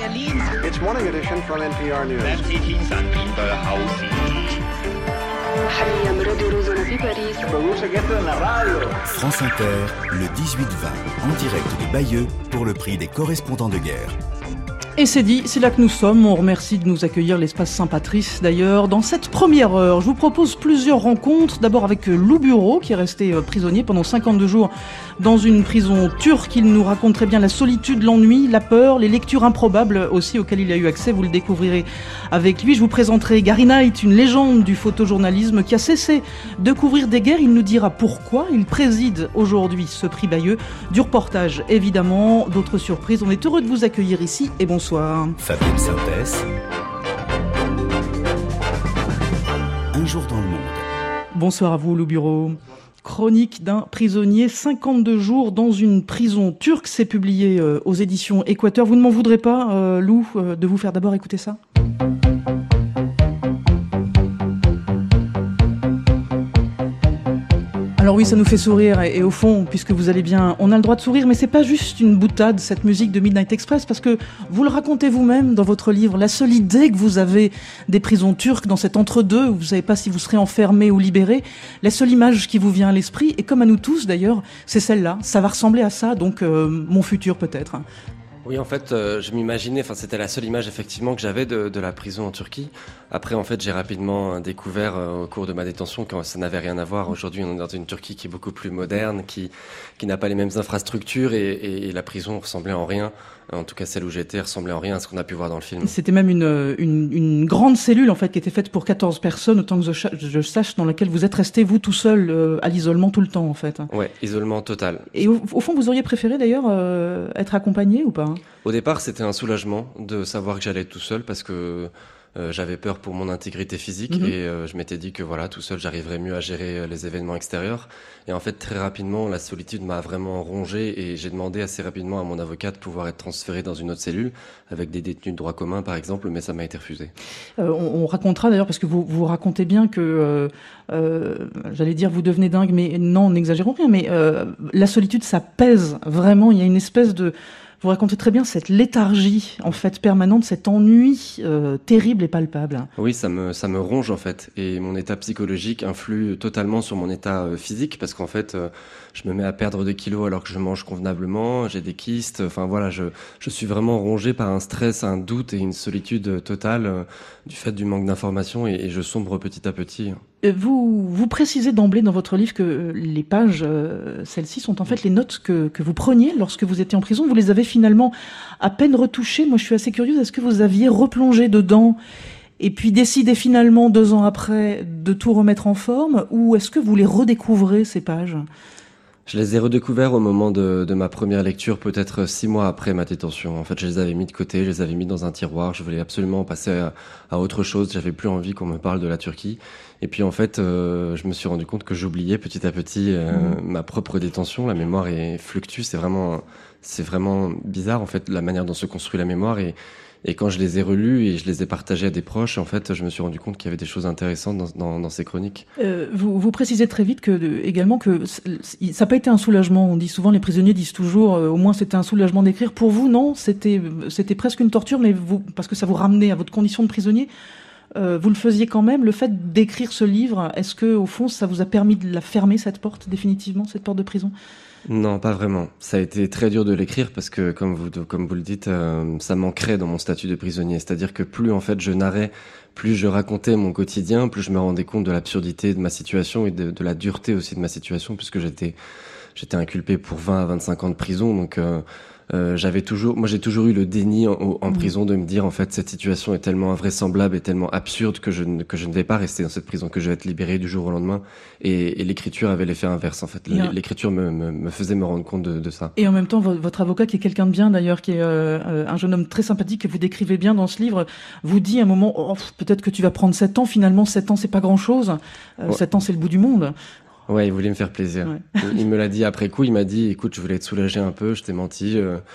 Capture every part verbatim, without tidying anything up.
Berlin. It's Morning Edition from N P R News. France Inter, le dix-huit vingt, en direct de Bayeux, pour le prix des correspondants de guerre. Et c'est dit, c'est là que nous sommes. On remercie de nous accueillir l'espace Saint-Patrice d'ailleurs. Dans cette première heure, je vous propose plusieurs rencontres. D'abord avec Lou Bureau, qui est resté prisonnier pendant cinquante-deux jours dans une prison turque. Il nous raconte très bien la solitude, l'ennui, la peur, les lectures improbables aussi auxquelles il a eu accès. Vous le découvrirez avec lui. Je vous présenterai Gary Knight, une légende du photojournalisme qui a cessé de couvrir des guerres. Il nous dira pourquoi. Il préside aujourd'hui ce prix Bayeux. Du reportage, évidemment, d'autres surprises. On est heureux de vous accueillir ici et bonsoir. Fabienne Sintès. Un jour dans le monde. Bonsoir à vous, Lou Bureau. Chronique d'un prisonnier, cinquante-deux jours dans une prison turque. C'est publié euh, aux éditions Équateur. Vous ne m'en voudrez pas, euh, Lou, euh, de vous faire d'abord écouter ça ? Alors oui, ça nous fait sourire et, et au fond, puisque vous allez bien, on a le droit de sourire, mais c'est pas juste une boutade, cette musique de Midnight Express, parce que vous le racontez vous-même dans votre livre, la seule idée que vous avez des prisons turques dans cet entre-deux, où vous savez pas si vous serez enfermé ou libéré, la seule image qui vous vient à l'esprit, et comme à nous tous d'ailleurs, c'est celle-là, ça va ressembler à ça, donc euh, mon futur peut-être. Oui, en fait, euh, je m'imaginais, enfin, c'était la seule image effectivement que j'avais de, de la prison en Turquie. Après, en fait, j'ai rapidement découvert euh, au cours de ma détention que ça n'avait rien à voir. Aujourd'hui, on est dans une Turquie qui est beaucoup plus moderne, qui qui n'a pas les mêmes infrastructures et, et, et la prison ressemblait en rien. En tout cas, celle où j'étais ressemblait en rien à ce qu'on a pu voir dans le film. C'était même une, une, une grande cellule, en fait, qui était faite pour quatorze personnes, autant que je, je sache, dans laquelle vous êtes resté, vous, tout seul, euh, à l'isolement tout le temps, en fait. Ouais, isolement total. Et au, au fond, vous auriez préféré, d'ailleurs, euh, être accompagné ou pas ? Au départ, c'était un soulagement de savoir que j'allais être tout seul parce que euh, j'avais peur pour mon intégrité physique mmh. et euh, je m'étais dit que voilà, tout seul, j'arriverais mieux à gérer les événements extérieurs. Et en fait, très rapidement, la solitude m'a vraiment rongé et j'ai demandé assez rapidement à mon avocat de pouvoir être transféré dans une autre cellule avec des détenus de droit commun, par exemple, mais ça m'a été refusé. Euh, on, on racontera d'ailleurs, parce que vous, vous racontez bien que, euh, euh, j'allais dire, vous devenez dingue, mais non, n'exagérons rien, mais euh, la solitude, ça pèse vraiment. Il y a une espèce de... Vous racontez très bien cette léthargie, en fait, permanente, cet ennui euh, terrible et palpable. Oui, ça me, ça me ronge, en fait. Et mon état psychologique influe totalement sur mon état euh, physique, parce qu'en fait, euh, je me mets à perdre des kilos alors que je mange convenablement, j'ai des kystes, enfin voilà, je, je suis vraiment rongé par un stress, un doute et une solitude totale euh, du fait du manque d'informations et, et je sombre petit à petit. Vous, vous précisez d'emblée dans votre livre que les pages, euh, celles-ci, sont en fait les notes que, que vous preniez lorsque vous étiez en prison. Vous les avez finalement à peine retouchées. Moi, je suis assez curieuse. Est-ce que vous aviez replongé dedans et puis décidé finalement, deux ans après, de tout remettre en forme, ou est-ce que vous les redécouvrez, ces pages ? Je les ai redécouverts au moment de, de ma première lecture, peut-être six mois après ma détention. En fait, je les avais mis de côté, je les avais mis dans un tiroir. Je voulais absolument passer à, à autre chose. J'avais plus envie qu'on me parle de la Turquie. Et puis, en fait, euh, je me suis rendu compte que j'oubliais petit à petit euh, mmh. ma propre détention. La mémoire est fluctue. C'est vraiment, c'est vraiment bizarre, en fait, la manière dont se construit la mémoire. Et, Et quand je les ai relus et je les ai partagés à des proches, en fait, je me suis rendu compte qu'il y avait des choses intéressantes dans, dans, dans ces chroniques. Euh, vous, vous précisez très vite que, de, également que ça n'a pas été un soulagement. On dit souvent, les prisonniers disent toujours, euh, au moins c'était un soulagement d'écrire. Pour vous, non, c'était, c'était presque une torture, mais vous, parce que ça vous ramenait à votre condition de prisonnier. Euh, vous le faisiez quand même. Le fait d'écrire ce livre, est-ce que, au fond, ça vous a permis de la fermer, cette porte, définitivement, cette porte de prison ? Non, pas vraiment. Ça a été très dur de l'écrire parce que, comme vous, comme vous le dites, euh, ça manquerait dans mon statut de prisonnier. C'est-à-dire que plus, en fait, je narrais, plus je racontais mon quotidien, plus je me rendais compte de l'absurdité de ma situation et de, de la dureté aussi de ma situation, puisque j'étais, j'étais inculpé pour vingt à vingt-cinq ans de prison. Donc, euh, Euh, j'avais toujours, moi j'ai toujours eu le déni en, en mmh. prison de me dire en fait cette situation est tellement invraisemblable et tellement absurde que je ne, que je ne vais pas rester dans cette prison, que je vais être libéré du jour au lendemain. Et, et l'écriture avait l'effet inverse en fait. L'écriture me, me, me faisait me rendre compte de, de ça. Et en même temps, votre avocat qui est quelqu'un de bien d'ailleurs, qui est euh, un jeune homme très sympathique que vous décrivez bien dans ce livre, vous dit à un moment oh, peut-être que tu vas prendre sept ans. Finalement, sept ans c'est pas grand-chose. Euh, ouais. sept ans c'est le bout du monde. Ouais, il voulait me faire plaisir. Ouais. Il me l'a dit après coup, il m'a dit, écoute, je voulais te soulager un peu, je t'ai menti, euh,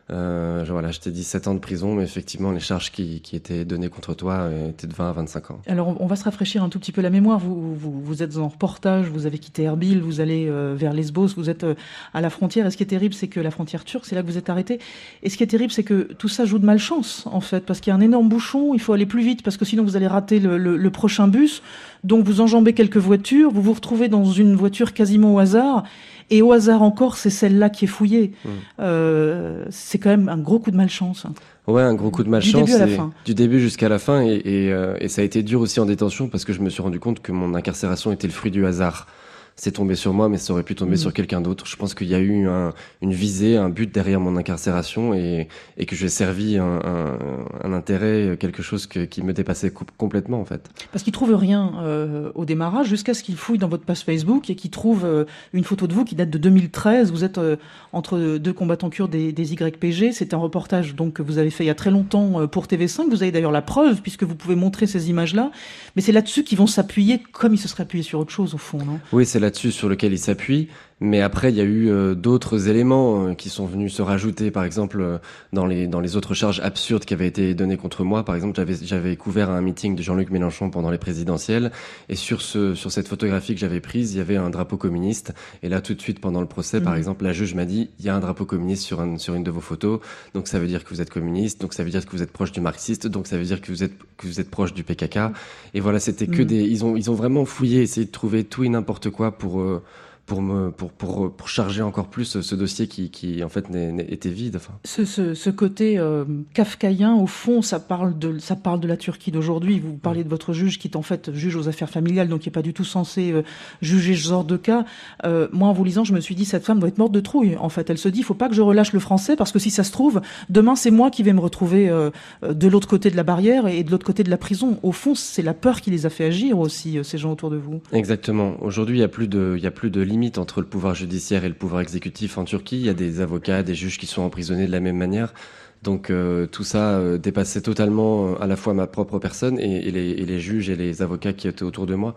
Euh, voilà, je t'ai dit sept ans de prison, mais effectivement, les charges qui, qui étaient données contre toi étaient de vingt à vingt-cinq ans. Alors, on va se rafraîchir un tout petit peu la mémoire. Vous, vous, vous êtes en reportage, vous avez quitté Erbil, vous allez euh, vers Lesbos, vous êtes euh, à la frontière. Et ce qui est terrible, c'est que la frontière turque, c'est là que vous êtes arrêté. Et ce qui est terrible, c'est que tout ça joue de malchance, en fait, parce qu'il y a un énorme bouchon, il faut aller plus vite, parce que sinon vous allez rater le, le, le prochain bus. Donc, vous enjambez quelques voitures, vous vous retrouvez dans une voiture quasiment au hasard. Et au hasard encore, c'est celle-là qui est fouillée. Mmh. Euh, c'est quand même un gros coup de malchance. Ouais, un gros coup de malchance. Du début à la fin. Du début jusqu'à la fin. Et, et, euh, et ça a été dur aussi en détention parce que je me suis rendu compte que mon incarcération était le fruit du hasard. C'est tombé sur moi, mais ça aurait pu tomber mmh. sur quelqu'un d'autre. Je pense qu'il y a eu un, une visée, un but derrière mon incarcération et, et que j'ai servi un, un, un intérêt, quelque chose que, qui me dépassait co- complètement en fait. Parce qu'ils trouvent rien euh, au démarrage jusqu'à ce qu'ils fouillent dans votre page Facebook et qu'ils trouvent euh, une photo de vous qui date de deux mille treize. Vous êtes euh, entre deux combattants kurdes des, des Y P G. C'est un reportage donc que vous avez fait il y a très longtemps euh, pour T V cinq. Vous avez d'ailleurs la preuve puisque vous pouvez montrer ces images-là. Mais c'est là-dessus qu'ils vont s'appuyer comme ils se seraient appuyés sur autre chose au fond, non ? Oui, c'est là-dessus sur lequel il s'appuie, mais après il y a eu euh, d'autres éléments euh, qui sont venus se rajouter, par exemple euh, dans les dans les autres charges absurdes qui avaient été données contre moi. Par exemple, j'avais j'avais couvert un meeting de Jean-Luc Mélenchon pendant les présidentielles, et sur ce sur cette photographie que j'avais prise, il y avait un drapeau communiste. Et là, tout de suite pendant le procès, mmh. par exemple, la juge m'a dit il y a un drapeau communiste sur un sur une de vos photos, donc ça veut dire que vous êtes communiste, donc ça veut dire que vous êtes proche du marxiste, donc ça veut dire que vous êtes que vous êtes proche du P K K. Mmh. Et voilà, c'était que mmh. des ils ont ils ont vraiment fouillé, essayé de trouver tout et n'importe quoi pour euh, pour me pour pour pour charger encore plus ce dossier qui qui en fait n'est, n'est, était vide. Enfin. Ce ce ce côté euh, kafkaïen au fond, ça parle de ça parle de la Turquie d'aujourd'hui. Vous parliez de votre juge qui est en fait juge aux affaires familiales, donc qui est pas du tout censé euh, juger ce genre de cas. Euh, moi, en vous lisant, je me suis dit cette femme doit être morte de trouille. En fait, elle se dit il faut pas que je relâche le français parce que si ça se trouve demain c'est moi qui vais me retrouver euh, de l'autre côté de la barrière et de l'autre côté de la prison. Au fond, c'est la peur qui les a fait agir aussi, euh, ces gens autour de vous. Exactement. Aujourd'hui, il y a plus de il y a plus de limite entre le pouvoir judiciaire et le pouvoir exécutif en Turquie. Il y a des avocats, des juges qui sont emprisonnés de la même manière. Donc euh, tout ça euh, dépassait totalement euh, à la fois ma propre personne et, et, les, et les juges et les avocats qui étaient autour de moi.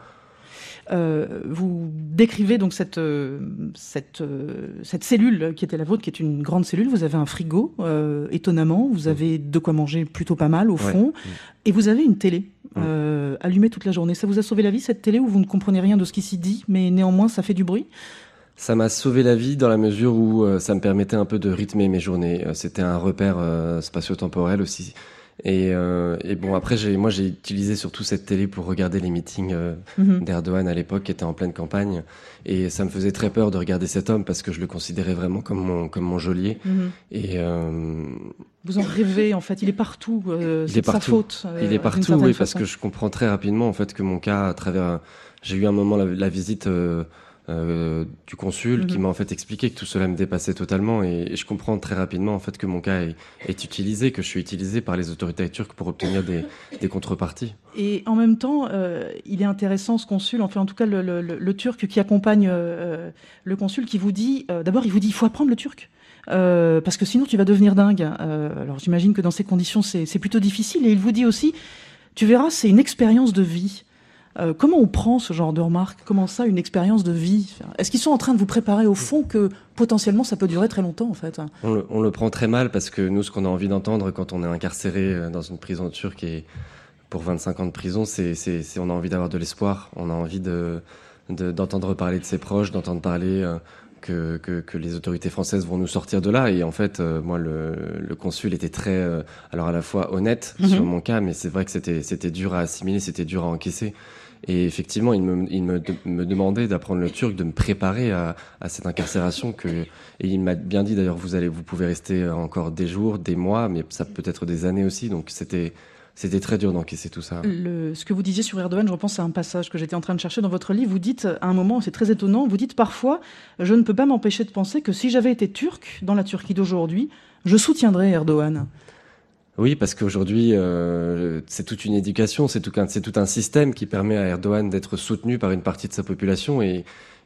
Euh, vous décrivez donc cette euh, cette euh, cette cellule qui était la vôtre, qui est une grande cellule. Vous avez un frigo, euh, étonnamment. Vous avez de quoi manger plutôt pas mal au fond, ouais. Et vous avez une télé euh, allumée toute la journée. Ça vous a sauvé la vie cette télé, où vous ne comprenez rien de ce qui s'y dit, mais néanmoins ça fait du bruit? Ça m'a sauvé la vie dans la mesure où euh, ça me permettait un peu de rythmer mes journées. Euh, c'était un repère euh, spatio-temporel aussi. Et, euh, et bon, après, j'ai, moi, j'ai utilisé surtout cette télé pour regarder les meetings euh, mmh. d'Erdogan à l'époque, qui était en pleine campagne. Et ça me faisait très peur de regarder cet homme parce que je le considérais vraiment comme mon, comme mon geôlier. Mmh. Et euh, vous en rêvez, en fait. Il est partout. Euh, c'est il est de partout. sa faute. Euh, il est partout, oui, parce que je comprends très rapidement, en fait, que mon cas, à travers, j'ai eu un moment la, la visite. Euh, Euh, du consul mmh. qui m'a en fait expliqué que tout cela me dépassait totalement et, et je comprends très rapidement en fait que mon cas est, est utilisé, que je suis utilisé par les autorités turques pour obtenir des, des contreparties. Et en même temps, euh, il est intéressant ce consul, enfin en tout cas le, le, le, le turc qui accompagne euh, le consul, qui vous dit, euh, d'abord il vous dit il faut apprendre le turc. Euh, parce que sinon tu vas devenir dingue. Euh, alors j'imagine que dans ces conditions c'est, c'est plutôt difficile, et il vous dit aussi tu verras, c'est une expérience de vie. Euh, comment on prend ce genre de remarques? Comment ça, une expérience de vie? Est-ce qu'ils sont en train de vous préparer au fond que potentiellement ça peut durer très longtemps en fait? on le, on le prend très mal parce que nous, ce qu'on a envie d'entendre quand on est incarcéré dans une prison turque et pour vingt-cinq ans de prison, c'est, c'est, c'est on a envie d'avoir de l'espoir, on a envie de, de, d'entendre parler de ses proches, d'entendre parler euh, que, que, que les autorités françaises vont nous sortir de là. Et en fait, euh, moi, le, le consul était très, euh, alors à la fois honnête mm-hmm. sur mon cas, mais c'est vrai que c'était, c'était dur à assimiler, c'était dur à encaisser. Et effectivement, il me, il me, de, me demandait d'apprendre le turc, de me préparer à, à cette incarcération que, et il m'a bien dit d'ailleurs, vous allez, vous pouvez rester encore des jours, des mois, mais ça peut être des années aussi. Donc c'était, c'était très dur d'encaisser tout ça. Le, ce que vous disiez sur Erdogan, je repense à un passage que j'étais en train de chercher dans votre livre. Vous dites, à un moment, c'est très étonnant, vous dites parfois, je ne peux pas m'empêcher de penser que si j'avais été turc dans la Turquie d'aujourd'hui, je soutiendrais Erdogan. Oui, parce qu'aujourd'hui, euh, c'est toute une éducation, c'est tout, un, c'est tout un système qui permet à Erdogan d'être soutenu par une partie de sa population. Et,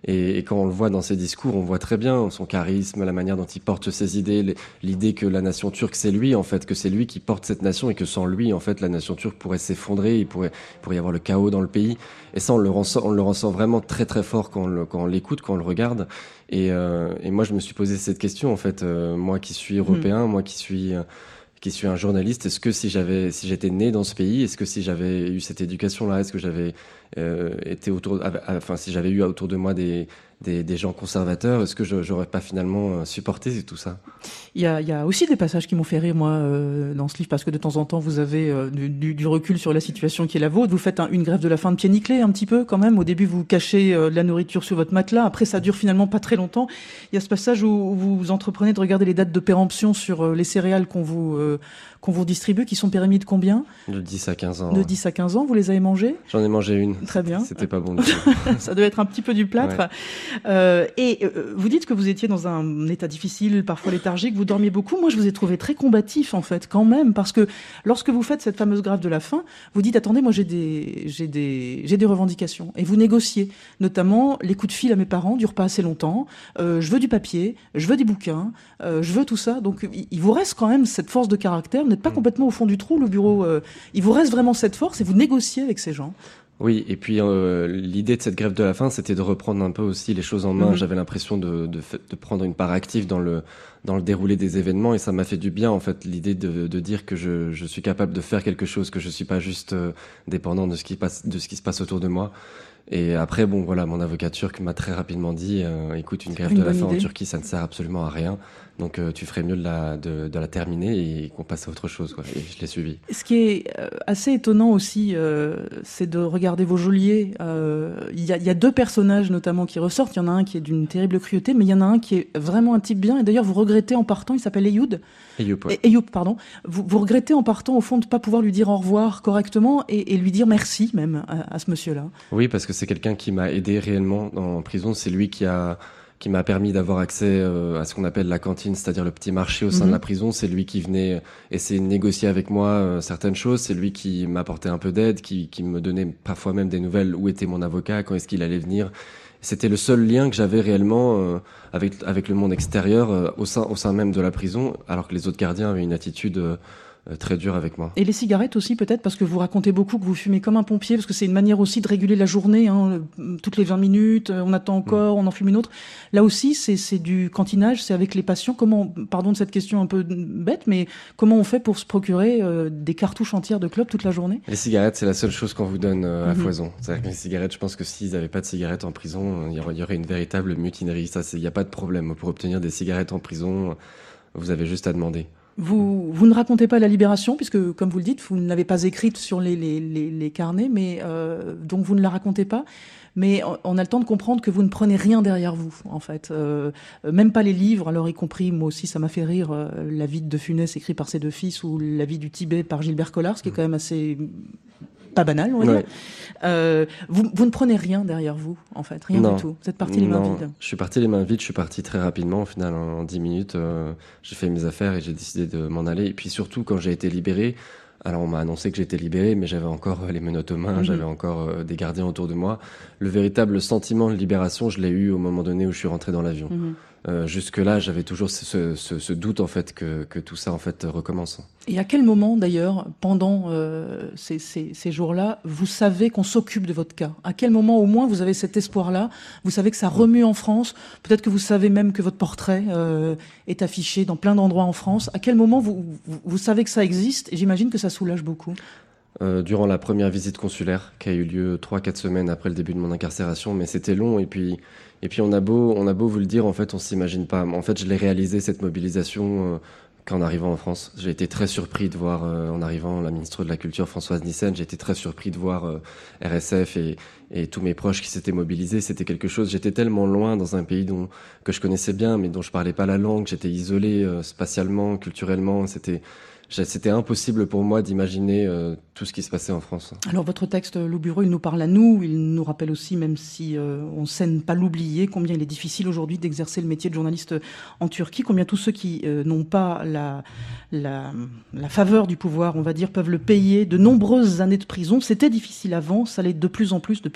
Et, et quand on le voit dans ses discours, on voit très bien son charisme, la manière dont il porte ses idées, l'idée que la nation turque, c'est lui, en fait, que c'est lui qui porte cette nation et que sans lui, en fait, la nation turque pourrait s'effondrer, il pourrait, il pourrait y avoir le chaos dans le pays. Et ça, on le ressent, on le ressent vraiment très très fort quand on, le, quand on l'écoute, quand on le regarde. Et, euh, et moi, je me suis posé cette question, en fait, euh, moi qui suis européen, mmh. moi qui suis... Euh, qui suis un journaliste, est-ce que si j'avais, si j'étais né dans ce pays, est-ce que si j'avais eu cette éducation-là, est-ce que j'avais euh, été autour, enfin si j'avais eu autour de moi des des, des gens conservateurs, est-ce que je, j'aurais pas finalement supporté tout ça? Il y a, il y a aussi des passages qui m'ont fait rire moi euh, dans ce livre parce que de temps en temps vous avez euh, du, du recul sur la situation qui est la vôtre. Vous faites un, une grève de la faim de pied nickelé un petit peu quand même. Au début vous cachez euh, de la nourriture sur votre matelas. Après ça dure finalement pas très longtemps. Il y a ce passage où, où vous entreprenez de regarder les dates de péremption sur euh, les céréales qu'on vous euh, qu'on vous distribue, qui sont périmées de combien? De dix à quinze ans. De dix à quinze ans, vous les avez mangées? J'en ai mangé une. Très bien. C'était pas bon du tout. Ça devait être un petit peu du plâtre. Ouais. Euh, et euh, vous dites que vous étiez dans un état difficile, parfois léthargique, vous dormiez beaucoup. Moi, je vous ai trouvé très combatif, en fait, quand même, parce que lorsque vous faites cette fameuse grève de la faim, vous dites, attendez, moi, j'ai des, j'ai des, j'ai des revendications. Et vous négociez, notamment les coups de fil à mes parents durent pas assez longtemps. Euh, je veux du papier, je veux des bouquins, euh, je veux tout ça. Donc, il, il vous reste quand même cette force de caractère. Vous n'êtes pas mmh. complètement au fond du trou, le bureau. Euh, il vous reste vraiment cette force et vous négociez avec ces gens. Oui, et puis euh, l'idée de cette grève de la faim, c'était de reprendre un peu aussi les choses en main. Mmh. J'avais l'impression de, de, de prendre une part active dans le, dans le déroulé des événements, et ça m'a fait du bien, en fait, l'idée de, de dire que je, je suis capable de faire quelque chose, que je suis pas juste euh, dépendant de ce qui passe, de ce qui se passe autour de moi. Et après, bon, voilà, mon avocat turc m'a très rapidement dit, euh, écoute, une grève une de la faim idée. En Turquie, ça ne sert absolument à rien. Donc, euh, tu ferais mieux de la, de, de la terminer et qu'on passe à autre chose, quoi. Et je l'ai suivi. Ce qui est assez étonnant aussi, euh, c'est de regarder vos geôliers. Euh, il y a, il y a deux personnages, notamment, qui ressortent. Il y en a un qui est d'une terrible cruauté, mais il y en a un qui est vraiment un type bien. Et d'ailleurs, vous regrettez en partant, il s'appelle Eyoub. Eyoub, ouais. Eyoub, pardon. Vous, vous regrettez en partant, au fond, de ne pas pouvoir lui dire au revoir correctement et, et lui dire merci, même, à, à ce monsieur-là. Oui, parce que c'est quelqu'un qui m'a aidé réellement en prison. C'est lui qui a... qui m'a permis d'avoir accès euh, à ce qu'on appelle la cantine, c'est-à-dire le petit marché au sein mmh. de la prison. C'est lui qui venait essayer de négocier avec moi euh, certaines choses. C'est lui qui m'apportait un peu d'aide, qui, qui me donnait parfois même des nouvelles. Où était mon avocat? Quand est-ce qu'il allait venir? C'était le seul lien que j'avais réellement euh, avec, avec le monde extérieur euh, au sein, au sein même de la prison, alors que les autres gardiens avaient une attitude... Euh, Euh, très dur avec moi. Et les cigarettes aussi, peut-être, parce que vous racontez beaucoup que vous fumez comme un pompier, parce que c'est une manière aussi de réguler la journée, hein, toutes les vingt minutes, on attend encore, mmh. on en fume une autre. Là aussi, c'est, c'est du cantinage, c'est avec les patients. Comment, pardon de cette question un peu bête, mais comment on fait pour se procurer euh, des cartouches entières de clopes toute la journée? Les cigarettes, c'est la seule chose qu'on vous donne euh, à mmh. foison. C'est-à-dire que les cigarettes, je pense que s'ils n'avaient pas de cigarettes en prison, il y aurait, y aurait une véritable mutinerie. Ça, il n'y a pas de problème. Pour obtenir des cigarettes en prison, vous avez juste à demander. Vous, vous ne racontez pas la libération, puisque, comme vous le dites, vous ne l'avez pas écrite sur les, les, les, les carnets, mais euh, donc vous ne la racontez pas. Mais on a le temps de comprendre que vous ne prenez rien derrière vous, en fait. Euh, même pas les livres, alors y compris, moi aussi, ça m'a fait rire, euh, La vie de De Funès, écrit par ses deux fils, ou La vie du Tibet par Gilbert Collard, ce qui est quand même assez... pas banal, on va ouais. dire. Euh, vous, vous ne prenez rien derrière vous, en fait, rien non. du tout. Vous êtes parti les mains non. vides. Je suis parti les mains vides, je suis parti très rapidement, au final, en dix minutes. Euh, j'ai fait mes affaires et j'ai décidé de m'en aller. Et puis surtout, quand j'ai été libéré, alors on m'a annoncé que j'étais libéré, mais j'avais encore les menottes aux mains, mmh. j'avais encore euh, des gardiens autour de moi. Le véritable sentiment de libération, je l'ai eu au moment donné où je suis rentré dans l'avion. Mmh. Euh, jusque-là, j'avais toujours ce, ce, ce doute en fait que, que tout ça en fait recommence. Et à quel moment d'ailleurs, pendant euh, ces, ces, ces jours-là, vous savez qu'on s'occupe de votre cas? À quel moment au moins vous avez cet espoir-là? Vous savez que ça remue en France? Peut-être que vous savez même que votre portrait euh, est affiché dans plein d'endroits en France. À quel moment vous, vous, vous savez que ça existe? Et j'imagine que ça soulage beaucoup. Euh, durant la première visite consulaire qui a eu lieu trois quatre semaines après le début de mon incarcération, mais c'était long et puis et puis on a beau on a beau vous le dire, en fait on s'imagine pas. En fait je l'ai réalisé cette mobilisation euh, qu'en arrivant en France. J'ai été très surpris de voir euh, en arrivant la ministre de la Culture Françoise Nyssen, j'ai été très surpris de voir euh, R S F et et tous mes proches qui s'étaient mobilisés. C'était quelque chose, j'étais tellement loin dans un pays dont que je connaissais bien mais dont je parlais pas la langue, j'étais isolé euh, spatialement, culturellement, c'était C'était impossible pour moi d'imaginer euh, tout ce qui se passait en France. Alors votre texte, Loup Bureau, il nous parle à nous, il nous rappelle aussi, même si euh, on ne sait ne pas l'oublier, combien il est difficile aujourd'hui d'exercer le métier de journaliste en Turquie, combien tous ceux qui euh, n'ont pas la, la, la faveur du pouvoir, on va dire, peuvent le payer. De nombreuses années de prison, c'était difficile avant, ça l'est de plus en plus depuis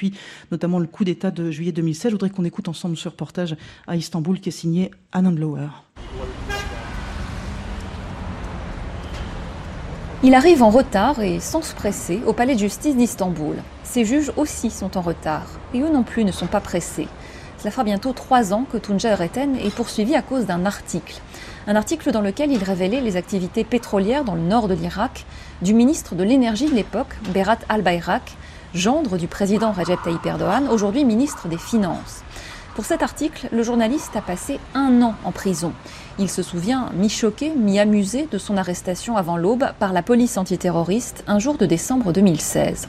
depuis notamment le coup d'État de juillet deux mille seize. Je voudrais qu'on écoute ensemble ce reportage à Istanbul qui est signé Anand Lower. Il arrive en retard et sans se presser au palais de justice d'Istanbul. Ses juges aussi sont en retard et eux non plus ne sont pas pressés. Cela fera bientôt trois ans que Tunca Öğretmen est poursuivi à cause d'un article. Un article dans lequel il révélait les activités pétrolières dans le nord de l'Irak du ministre de l'énergie de l'époque, Berat Albayrak, gendre du président Recep Tayyip Erdogan, aujourd'hui ministre des Finances. Pour cet article, le journaliste a passé un an en prison. Il se souvient, mi-choqué, mi-amusé de son arrestation avant l'aube par la police antiterroriste un jour de décembre deux mille seize.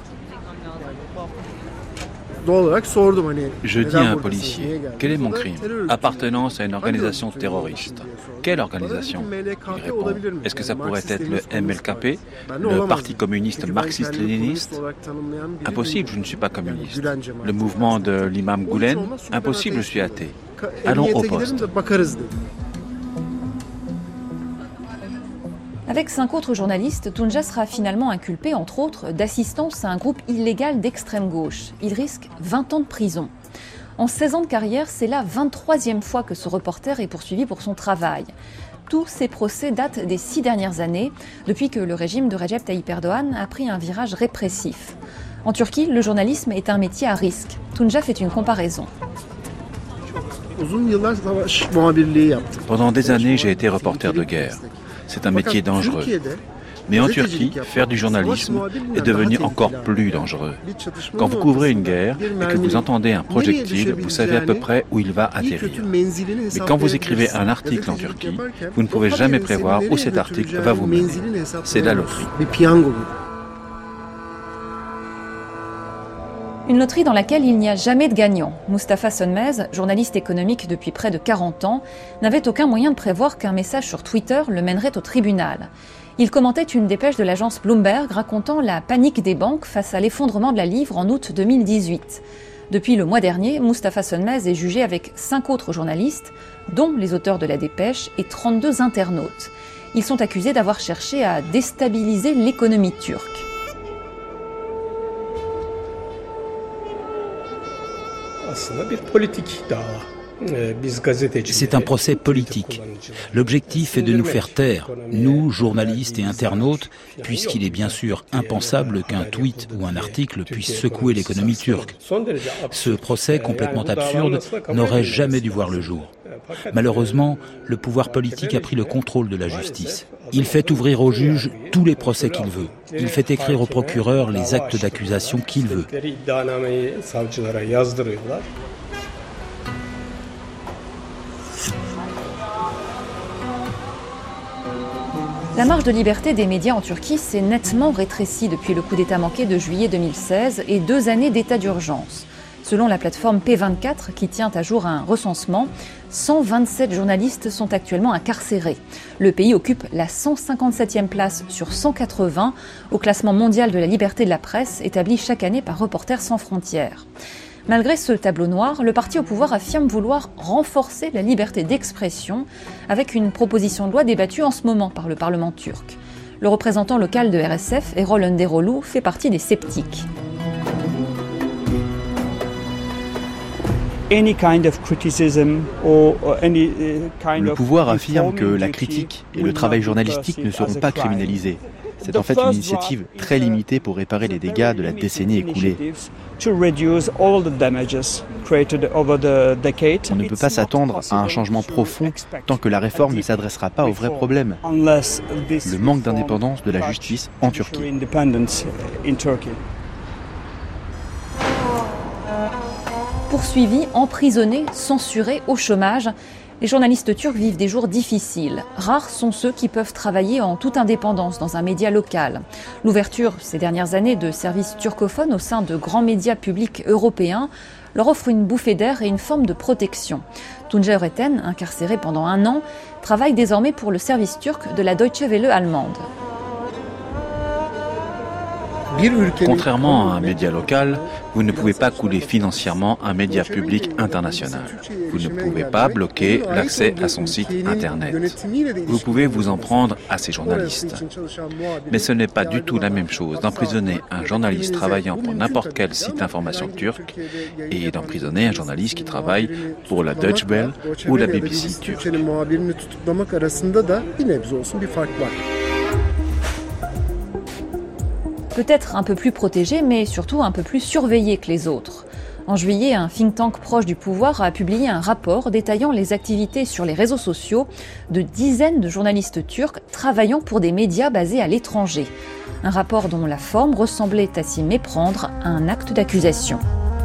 Je dis à un policier, quel est mon crime? Appartenance à une organisation terroriste. Quelle organisation? Il répond, est-ce que ça pourrait être le M L K P, le Parti communiste marxiste-léniniste? Impossible, je ne suis pas communiste. Le mouvement de l'imam Gülen? Impossible, je suis athée. Allons au poste. Avec cinq autres journalistes, Tunca sera finalement inculpé, entre autres, d'assistance à un groupe illégal d'extrême gauche. Il risque vingt ans de prison. En seize ans de carrière, c'est la vingt-troisième fois que ce reporter est poursuivi pour son travail. Tous ces procès datent des six dernières années, depuis que le régime de Recep Tayyip Erdogan a pris un virage répressif. En Turquie, le journalisme est un métier à risque. Tunca fait une comparaison. Pendant des années, j'ai été reporter de guerre. C'est un métier dangereux. Mais en Turquie, faire du journalisme est devenu encore plus dangereux. Quand vous couvrez une guerre et que vous entendez un projectile, vous savez à peu près où il va atterrir. Mais quand vous écrivez un article en Turquie, vous ne pouvez jamais prévoir où cet article va vous mener. C'est la loterie. Une loterie dans laquelle il n'y a jamais de gagnant. Mustafa Sönmez, journaliste économique depuis près de quarante ans, n'avait aucun moyen de prévoir qu'un message sur Twitter le mènerait au tribunal. Il commentait une dépêche de l'agence Bloomberg racontant la panique des banques face à l'effondrement de la livre en août deux mille dix-huit. Depuis le mois dernier, Mustafa Sönmez est jugé avec cinq autres journalistes, dont les auteurs de la dépêche et trente-deux internautes. Ils sont accusés d'avoir cherché à déstabiliser l'économie turque. C'est un procès politique. L'objectif est de nous faire taire, nous, journalistes et internautes, puisqu'il est bien sûr impensable qu'un tweet ou un article puisse secouer l'économie turque. Ce procès complètement absurde n'aurait jamais dû voir le jour. Malheureusement, le pouvoir politique a pris le contrôle de la justice. Il fait ouvrir au juge tous les procès qu'il veut. Il fait écrire au procureur les actes d'accusation qu'il veut. La marge de liberté des médias en Turquie s'est nettement rétrécie depuis le coup d'État manqué de juillet deux mille seize et deux années d'état d'urgence. Selon la plateforme P vingt-quatre, qui tient à jour un recensement, cent vingt-sept journalistes sont actuellement incarcérés. Le pays occupe la cent cinquante-septième place sur cent quatre-vingts au classement mondial de la liberté de la presse établi chaque année par Reporters sans frontières. Malgré ce tableau noir, le parti au pouvoir affirme vouloir renforcer la liberté d'expression avec une proposition de loi débattue en ce moment par le Parlement turc. Le représentant local de R S F, Erol Önderoğlu, fait partie des sceptiques. Le pouvoir affirme que la critique et le travail journalistique ne seront pas criminalisés. C'est en fait une initiative très limitée pour réparer les dégâts de la décennie écoulée. On ne peut pas s'attendre à un changement profond tant que la réforme ne s'adressera pas aux vrais problèmes. Le manque d'indépendance de la justice en Turquie. Poursuivis, emprisonnés, censurés, au chômage, les journalistes turcs vivent des jours difficiles. Rares sont ceux qui peuvent travailler en toute indépendance dans un média local. L'ouverture ces dernières années de services turcophones au sein de grands médias publics européens leur offre une bouffée d'air et une forme de protection. Tunca Öğretmen, incarcéré pendant un an, travaille désormais pour le service turc de la Deutsche Welle allemande. Contrairement à un média local, vous ne pouvez pas couler financièrement un média public international. Vous ne pouvez pas bloquer l'accès à son site internet. Vous pouvez vous en prendre à ces journalistes. Mais ce n'est pas du tout la même chose d'emprisonner un journaliste travaillant pour n'importe quel site d'information turc et d'emprisonner un journaliste qui travaille pour la Deutsche Welle ou la B B C turque. Peut-être un peu plus protégé, mais surtout un peu plus surveillé que les autres. En juillet, un think tank proche du pouvoir a publié un rapport détaillant les activités sur les réseaux sociaux de dizaines de journalistes turcs travaillant pour des médias basés à l'étranger. Un rapport dont la forme ressemblait à s'y méprendre à un acte d'accusation.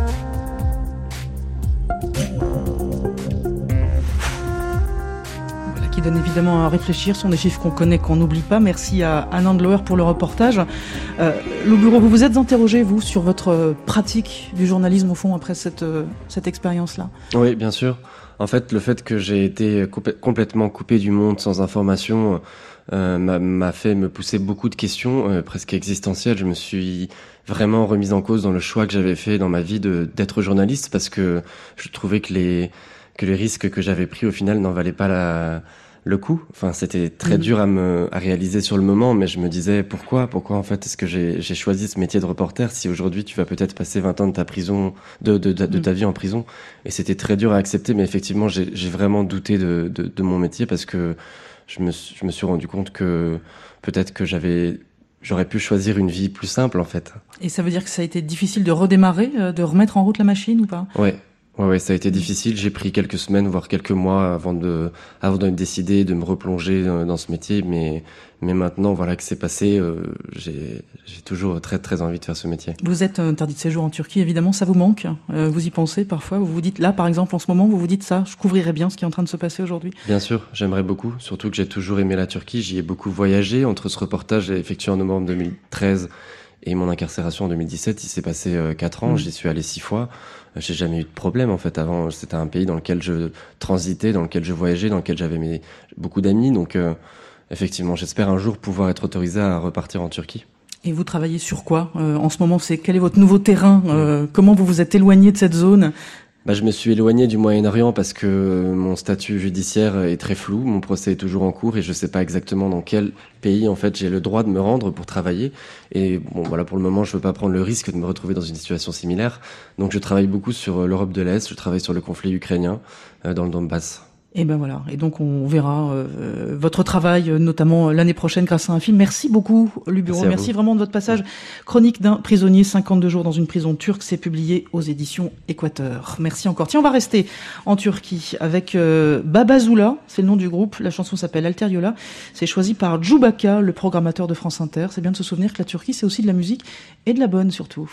Qui donne évidemment à réfléchir. Ce sont des chiffres qu'on connaît, qu'on n'oublie pas. Merci à Anne Andlauer pour le reportage. Euh, Lou Bureau, vous vous êtes interrogé, vous, sur votre pratique du journalisme, au fond, après cette, euh, cette expérience-là? Oui, bien sûr. En fait, le fait que j'ai été compl- complètement coupé du monde, sans information, euh, m'a, m'a fait me pousser beaucoup de questions, euh, presque existentielles. Je me suis vraiment remise en cause dans le choix que j'avais fait dans ma vie de, d'être journaliste, parce que je trouvais que les, que les risques que j'avais pris, au final, n'en valaient pas la... le coup. Enfin, c'était très mmh. dur à me à réaliser sur le moment, mais je me disais pourquoi pourquoi en fait est-ce que j'ai j'ai choisi ce métier de reporter si aujourd'hui tu vas peut-être passer vingt ans de ta prison de de de, de ta vie en prison. Et c'était très dur à accepter, mais effectivement j'ai j'ai vraiment douté de de de mon métier, parce que je me je me suis rendu compte que peut-être que j'avais j'aurais pu choisir une vie plus simple en fait. Et ça veut dire que ça a été difficile de redémarrer, de remettre en route la machine ou pas? Ouais. Ouais, ouais, ça a été difficile. J'ai pris quelques semaines, voire quelques mois avant de, avant de me décider de me replonger dans ce métier. Mais, mais maintenant, voilà que c'est passé, euh, j'ai, j'ai toujours très, très envie de faire ce métier. Vous êtes interdit de séjour en Turquie, évidemment, ça vous manque. Euh, vous y pensez parfois. Vous vous dites, là, par exemple, en ce moment, vous vous dites ça, je couvrirais bien ce qui est en train de se passer aujourd'hui. Bien sûr, j'aimerais beaucoup. Surtout que j'ai toujours aimé la Turquie. J'y ai beaucoup voyagé. Entre ce reportage effectué en novembre deux mille treize et mon incarcération en deux mille dix-sept, il s'est passé euh, quatre ans. Mmh. J'y suis allé six fois. J'ai jamais eu de problème en fait. Avant, c'était un pays dans lequel je transitais, dans lequel je voyageais, dans lequel j'avais mes, beaucoup d'amis. Donc, euh, effectivement, j'espère un jour pouvoir être autorisé à repartir en Turquie. Et vous travaillez sur quoi euh, en ce moment? C'est quel est votre nouveau terrain? euh, Comment vous vous êtes éloigné de cette zone? Bah, je me suis éloigné du Moyen-Orient parce que mon statut judiciaire est très flou. Mon procès est toujours en cours et je sais pas exactement dans quel pays, en fait, j'ai le droit de me rendre pour travailler. Et bon, voilà, pour le moment, je veux pas prendre le risque de me retrouver dans une situation similaire. Donc, je travaille beaucoup sur l'Europe de l'Est. Je travaille sur le conflit ukrainien, euh, dans le Donbass. Et ben voilà. Et donc on verra euh, votre travail, notamment l'année prochaine, grâce à un film. Merci beaucoup, Lou Bureau. Merci, Merci vraiment de votre passage. Chronique d'un prisonnier, cinquante-deux jours dans une prison turque. C'est publié aux éditions Équateur. Merci encore. Tiens, on va rester en Turquie avec euh, Babazoula. C'est le nom du groupe. La chanson s'appelle Alteriola. C'est choisi par Djoubaka, le programmateur de France Inter. C'est bien de se souvenir que la Turquie, c'est aussi de la musique et de la bonne surtout.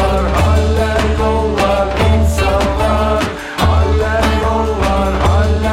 Allah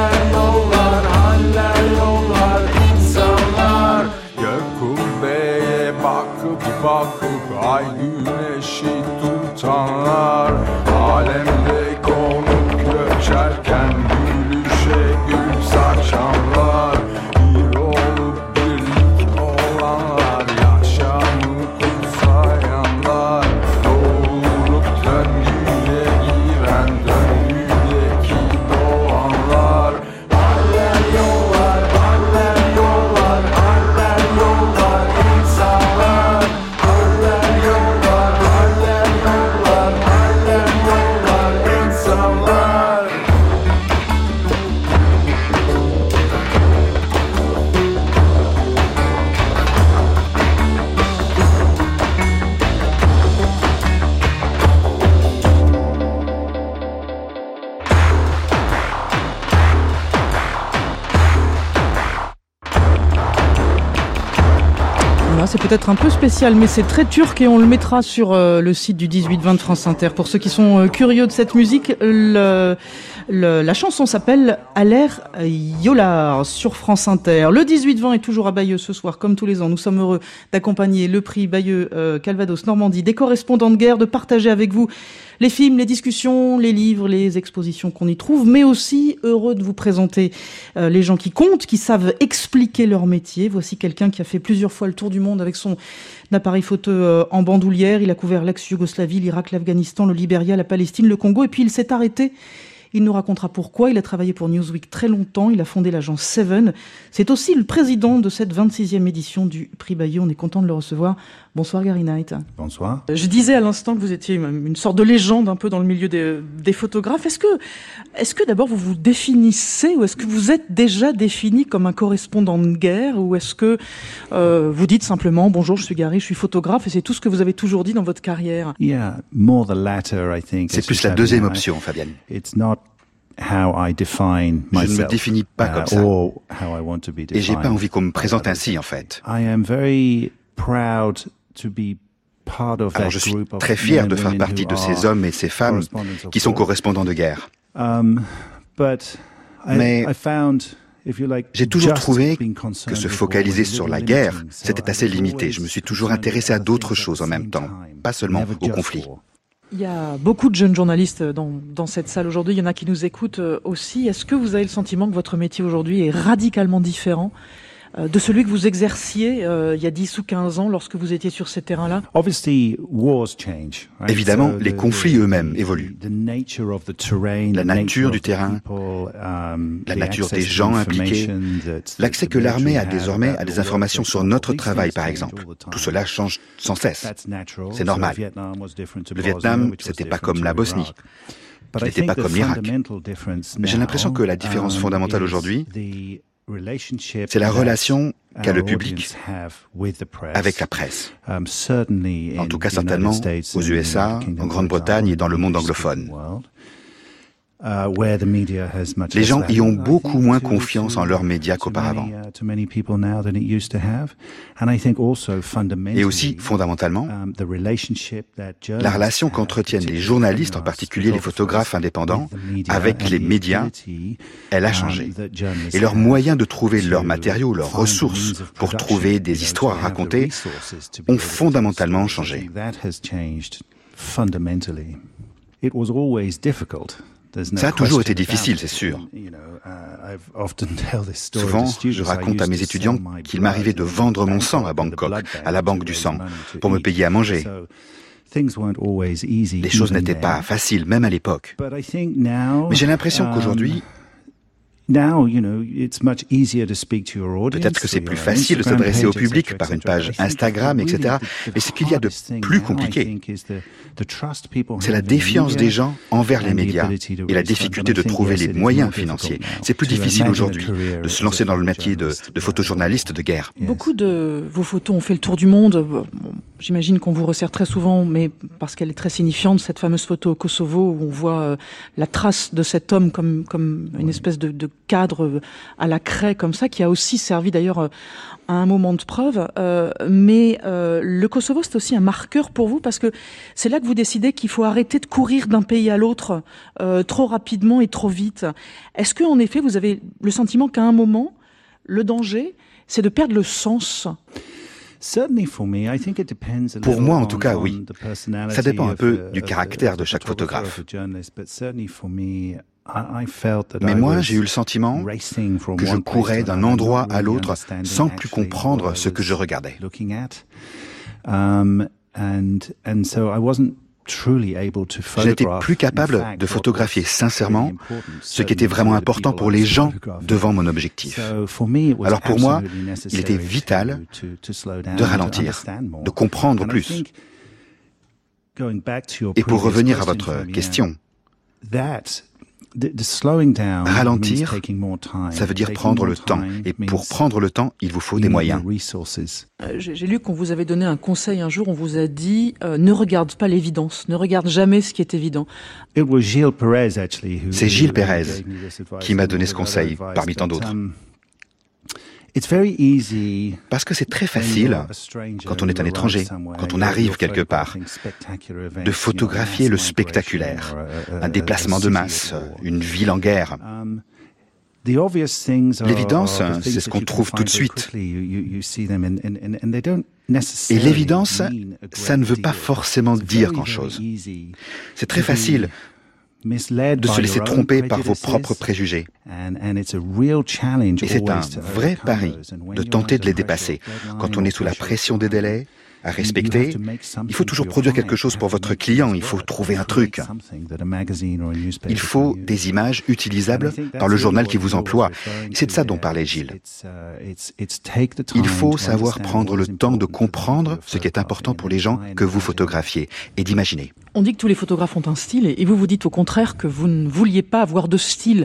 c'est peut-être un peu spécial, mais c'est très turc et on le mettra sur euh, le site du dix-huit vingt de France Inter. Pour ceux qui sont euh, curieux de cette musique, le, le, la chanson s'appelle Aller Yollar sur France Inter. Le dix-huit vingt est toujours à Bayeux ce soir, comme tous les ans. Nous sommes heureux d'accompagner le prix Bayeux euh, Calvados Normandie des correspondants de guerre, de partager avec vous les films, les discussions, les livres, les expositions qu'on y trouve, mais aussi heureux de vous présenter euh, les gens qui comptent, qui savent expliquer leur métier. Voici quelqu'un qui a fait plusieurs fois le tour du monde avec son appareil photo euh, en bandoulière. Il a couvert l'ex-Yougoslavie, l'Irak, l'Afghanistan, le Libéria, la Palestine, le Congo, et puis il s'est arrêté. Il nous racontera pourquoi. Il a travaillé pour Newsweek très longtemps. Il a fondé l'agence Seven. C'est aussi le président de cette vingt-sixième édition du prix Bayeux. On est content de le recevoir. Bonsoir Gary Knight. Bonsoir. Je disais à l'instant que vous étiez une sorte de légende un peu dans le milieu des, des photographes. Est-ce que, est-ce que d'abord vous vous définissez ou est-ce que vous êtes déjà défini comme un correspondant de guerre ou est-ce que euh, vous dites simplement bonjour, je suis Gary, je suis photographe et c'est tout ce que vous avez toujours dit dans votre carrière? Yeah, more the latter, I think. C'est plus la deuxième option, Fabienne. It's not how I define myself. Je ne me définis pas comme ça. Et j'ai pas envie qu'on me présente ainsi, en fait. I am very proud to be part of that. Alors je suis très fier de faire partie de ces hommes et ces femmes qui sont correspondants de guerre. Um, but Mais I, I found, j'ai toujours trouvé que se focaliser sur la guerre, c'était assez limité. Je me suis toujours intéressé à d'autres choses en même temps, pas seulement au conflit. Il y a beaucoup de jeunes journalistes dans, dans cette salle aujourd'hui. Il y en a qui nous écoutent aussi. Est-ce que vous avez le sentiment que votre métier aujourd'hui est radicalement différent de celui que vous exerciez euh, il y a dix ou quinze ans lorsque vous étiez sur ces terrains-là? Évidemment, les conflits eux-mêmes évoluent. La nature du terrain, la nature des gens impliqués, l'accès que l'armée a désormais à des informations sur notre travail, par exemple. Tout cela change sans cesse. C'est normal. Le Vietnam, c'était pas comme la Bosnie. Ce n'était pas comme l'Irak. Mais j'ai l'impression que la différence fondamentale aujourd'hui, c'est la relation qu'a le public avec la presse. En tout cas, certainement aux U S A, en Grande-Bretagne et dans le monde anglophone. Les gens y ont beaucoup moins confiance en leurs médias qu'auparavant. Et aussi, fondamentalement, la relation qu'entretiennent les journalistes, en particulier les photographes indépendants, avec les médias, elle a changé. Et leurs moyens de trouver leurs matériaux, leurs ressources pour trouver des histoires à raconter ont fondamentalement changé. Ça a toujours été difficile, c'est sûr. Souvent, je raconte à mes étudiants qu'il m'arrivait de vendre mon sang à Bangkok, à la banque du sang, pour me payer à manger. Les choses n'étaient pas faciles, même à l'époque. Mais j'ai l'impression qu'aujourd'hui, peut-être que c'est plus facile de s'adresser au public par une page Instagram, et cetera. Mais ce qu'il y a de plus compliqué, c'est la défiance des gens envers les médias et la difficulté de trouver les moyens financiers. C'est plus difficile aujourd'hui de se lancer dans le métier de, de photojournaliste de guerre. Beaucoup de vos photos ont fait le tour du monde. J'imagine qu'on vous resserre très souvent, mais parce qu'elle est très signifiante, cette fameuse photo au Kosovo où on voit euh, la trace de cet homme comme comme une espèce de, de cadre à la craie comme ça, qui a aussi servi d'ailleurs à un moment de preuve. Euh, mais euh, le Kosovo, c'est aussi un marqueur pour vous parce que c'est là que vous décidez qu'il faut arrêter de courir d'un pays à l'autre euh, trop rapidement et trop vite. Est-ce que en effet, vous avez le sentiment qu'à un moment, le danger, c'est de perdre le sens? Pour moi, en tout cas, oui. Ça dépend un peu du caractère de chaque photographe. Mais moi, j'ai eu le sentiment que je courais d'un endroit à l'autre sans plus comprendre ce que je regardais. Je n'étais plus capable de photographier sincèrement ce qui était vraiment important pour les gens devant mon objectif. Alors pour moi, il était vital de ralentir, de comprendre plus. Et pour revenir à votre question, ralentir, ça veut dire prendre le temps. Et pour prendre le temps, il vous faut des moyens. Euh, j'ai lu qu'on vous avait donné un conseil un jour, on vous a dit euh, ne regarde pas l'évidence, ne regarde jamais ce qui est évident. C'est Gilles Pérez qui m'a donné ce conseil, parmi tant d'autres. Parce que c'est très facile, quand on est un étranger, quand on arrive quelque part, de photographier le spectaculaire, un déplacement de masse, une ville en guerre. L'évidence, c'est ce qu'on trouve tout de suite. Et l'évidence, ça ne veut pas forcément dire grand-chose. C'est très facile de se laisser tromper par vos propres préjugés. Et c'est un vrai pari de tenter de les dépasser. Quand on est sous la pression des délais, à respecter, il faut toujours produire quelque chose pour votre client, il faut trouver un truc. Il faut des images utilisables par le journal qui vous emploie. C'est de ça dont parlait Gilles. Il faut savoir prendre le temps de comprendre ce qui est important pour les gens que vous photographiez et d'imaginer. On dit que tous les photographes ont un style et vous vous dites au contraire que vous ne vouliez pas avoir de style.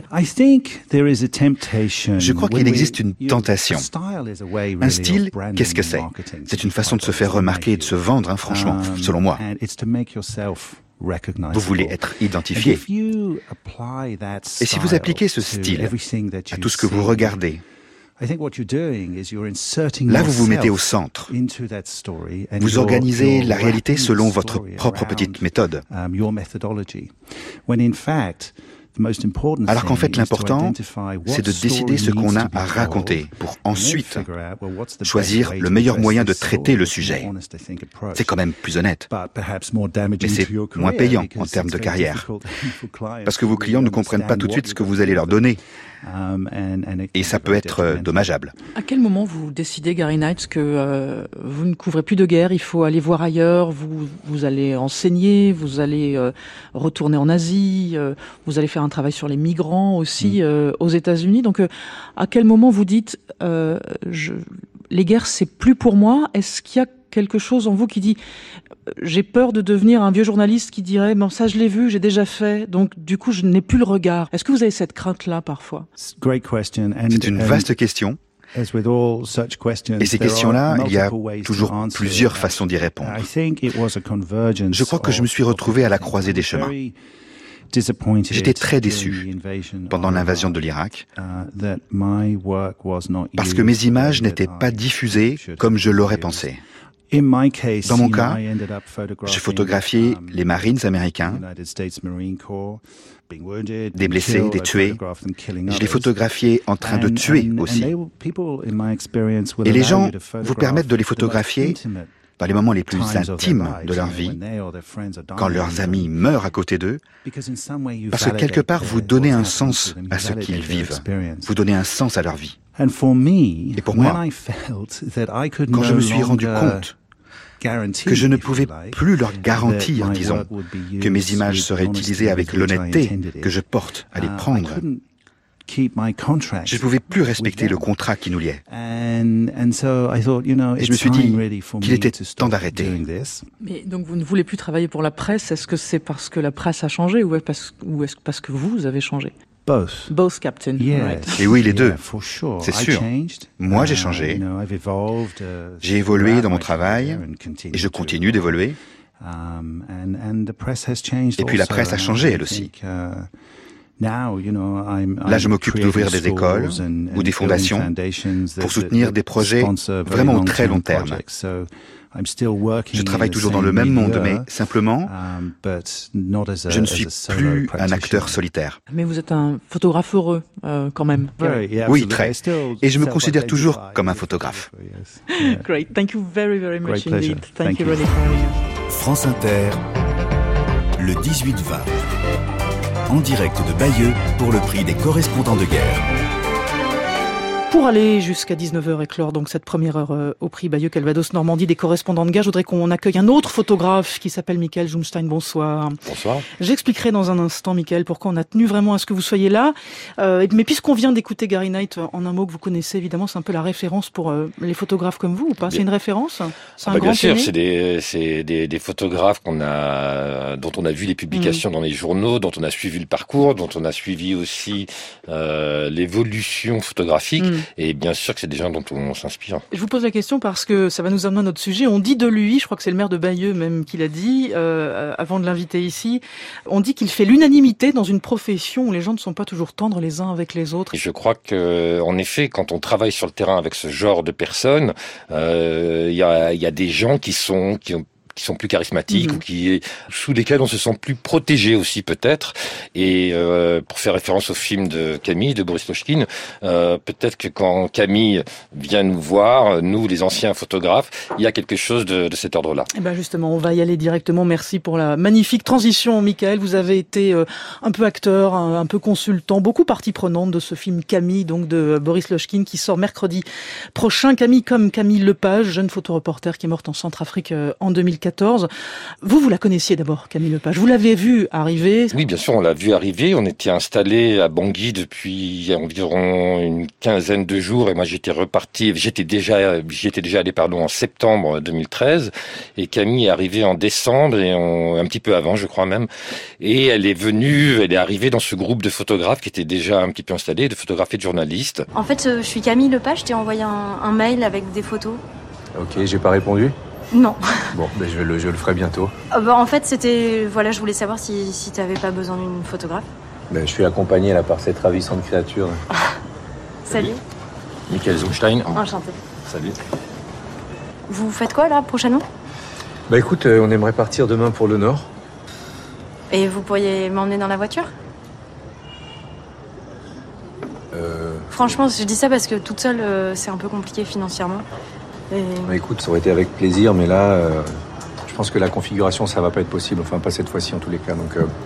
Je crois qu'il existe une tentation. Un style, qu'est-ce que c'est ? C'est une façon de se faire remarquer et de se vendre, hein, franchement, selon moi. Vous voulez être identifié. Et si vous appliquez ce style à tout ce que vous regardez, là, vous vous mettez au centre. Vous organisez la réalité selon votre propre petite méthode. Alors qu'en fait, l'important, c'est de décider ce qu'on a à raconter pour ensuite choisir le meilleur moyen de traiter le sujet. C'est quand même plus honnête. Mais c'est moins payant en termes de carrière. Parce que vos clients ne comprennent pas tout de suite ce que vous allez leur donner. Et ça peut être dommageable. À quel moment vous décidez, Gary Knight, que euh, vous ne couvrez plus de guerre, il faut aller voir ailleurs, vous, vous allez enseigner, vous allez euh, retourner en Asie, euh, vous allez faire un travail sur les migrants aussi euh, aux États-Unis. Donc, euh, à quel moment vous dites, euh, je, les guerres, c'est plus pour moi? Est-ce qu'il y a quelque chose en vous qui dit j'ai peur de devenir un vieux journaliste qui dirait bon ça je l'ai vu, j'ai déjà fait, donc du coup je n'ai plus le regard. Est-ce que vous avez cette crainte-là parfois? C'est une vaste question. Et ces questions-là, il y a toujours plusieurs façons d'y répondre. Je crois que je me suis retrouvé à la croisée des chemins. J'étais très déçu pendant l'invasion de l'Irak parce que mes images n'étaient pas diffusées comme je l'aurais pensé. Dans mon cas, j'ai photographié les Marines américains, des blessés, des tués. Je les photographiais en train de tuer aussi. Et les gens vous permettent de les photographier dans les moments les plus intimes de leur vie, quand leurs amis meurent à côté d'eux, parce que quelque part vous donnez un sens à ce qu'ils vivent, vous donnez un sens à leur vie. Et pour moi, quand je me suis rendu compte que je ne pouvais plus leur garantir, disons, que mes images seraient utilisées avec l'honnêteté que je porte à les prendre, je ne pouvais plus respecter le contrat qui nous liait. Et je me suis dit qu'il était temps d'arrêter. Mais donc vous ne voulez plus travailler pour la presse, est-ce que c'est parce que la presse a changé ou est-ce parce que vous avez changé? Both. Both, Captain. Yeah. Right. Et oui, les deux. C'est sûr. Moi, j'ai changé. J'ai évolué dans mon travail et je continue d'évoluer. Et puis la presse a changé, elle aussi. Là, je m'occupe d'ouvrir des écoles ou des fondations pour soutenir des projets vraiment au très long terme. Je travaille toujours dans le même monde, mais simplement, je ne suis plus un acteur solitaire. Mais vous êtes un photographe heureux, euh, quand même. Oui, très. Et je me considère toujours comme un photographe. Great. Thank you very, very much indeed. Thank you really for France Inter, le dix-huit vingt. En direct de Bayeux pour le prix des correspondants de guerre. Pour aller jusqu'à dix-neuf heures et clore donc cette première heure euh, au prix Bayeux Calvados Normandie des correspondants de guerre, je voudrais qu'on accueille un autre photographe qui s'appelle Michael Jumstein. Bonsoir. Bonsoir. J'expliquerai dans un instant, Michael, pourquoi on a tenu vraiment à ce que vous soyez là. Euh, mais puisqu'on vient d'écouter Gary Knight en un mot que vous connaissez, évidemment, c'est un peu la référence pour euh, les photographes comme vous ou pas? C'est une référence? C'est un bah, grand bien sûr, aimé c'est des, c'est des, des photographes qu'on a, dont on a vu les publications mmh. dans les journaux, dont on a suivi le parcours, dont on a suivi aussi euh, l'évolution photographique. Mmh. Et bien sûr que c'est des gens dont on s'inspire. Je vous pose la question parce que ça va nous amener à notre sujet. On dit de lui, je crois que c'est le maire de Bayeux même qui l'a dit, euh, avant de l'inviter ici, on dit qu'il fait l'unanimité dans une profession où les gens ne sont pas toujours tendres les uns avec les autres. Et je crois que, en effet, quand on travaille sur le terrain avec ce genre de personnes, euh, il y a, il y a des gens qui sont, qui ont qui sont plus charismatiques mmh. ou qui sous lesquels on se sent plus protégé aussi peut-être. Et euh, pour faire référence au film de Camille, de Boris Lochkine, euh, peut-être que quand Camille vient nous voir, nous les anciens photographes, il y a quelque chose de, de cet ordre-là. Et ben justement, on va y aller directement. Merci pour la magnifique transition, Michael. Vous avez été euh, un peu acteur, un, un peu consultant, beaucoup partie prenante de ce film Camille, donc de Boris Lochkine, qui sort mercredi prochain. Camille comme Camille Lepage, jeune photoreporter qui est morte en Centrafrique euh, en deux mille quatorze. Vous, vous la connaissiez d'abord, Camille Lepage. Vous l'avez vue arriver? Oui, bien sûr, on l'a vue arriver. On était installés à Bangui depuis environ une quinzaine de jours. Et moi, j'étais reparti, j'étais déjà, j'étais déjà allé, pardon, en septembre deux mille treize. Et Camille est arrivée en décembre, et on, un petit peu avant, je crois même. Et elle est venue, elle est arrivée dans ce groupe de photographes qui était déjà un petit peu installé, de photographes et de journalistes. En fait, je suis Camille Lepage. Je t'ai envoyé un, un mail avec des photos. Ok, j'ai pas répondu? Non. Bon, ben je, le, je le ferai bientôt. Euh, bah, en fait, c'était... Voilà, je voulais savoir si, si t'avais pas besoin d'une photographe. Ben, je suis accompagné là par cette ravissante créature. Salut. Michael Zumstein. Enchanté. Salut. Vous faites quoi, là, prochainement? Bah écoute, euh, on aimerait partir demain pour le Nord. Et vous pourriez m'emmener dans la voiture? Euh... Franchement, je dis ça parce que toute seule, euh, c'est un peu compliqué financièrement. Et... Bah écoute, ça aurait été avec plaisir, mais là, euh, je pense que la configuration, ça va pas être possible. Enfin, pas cette fois-ci en tous les cas, donc euh,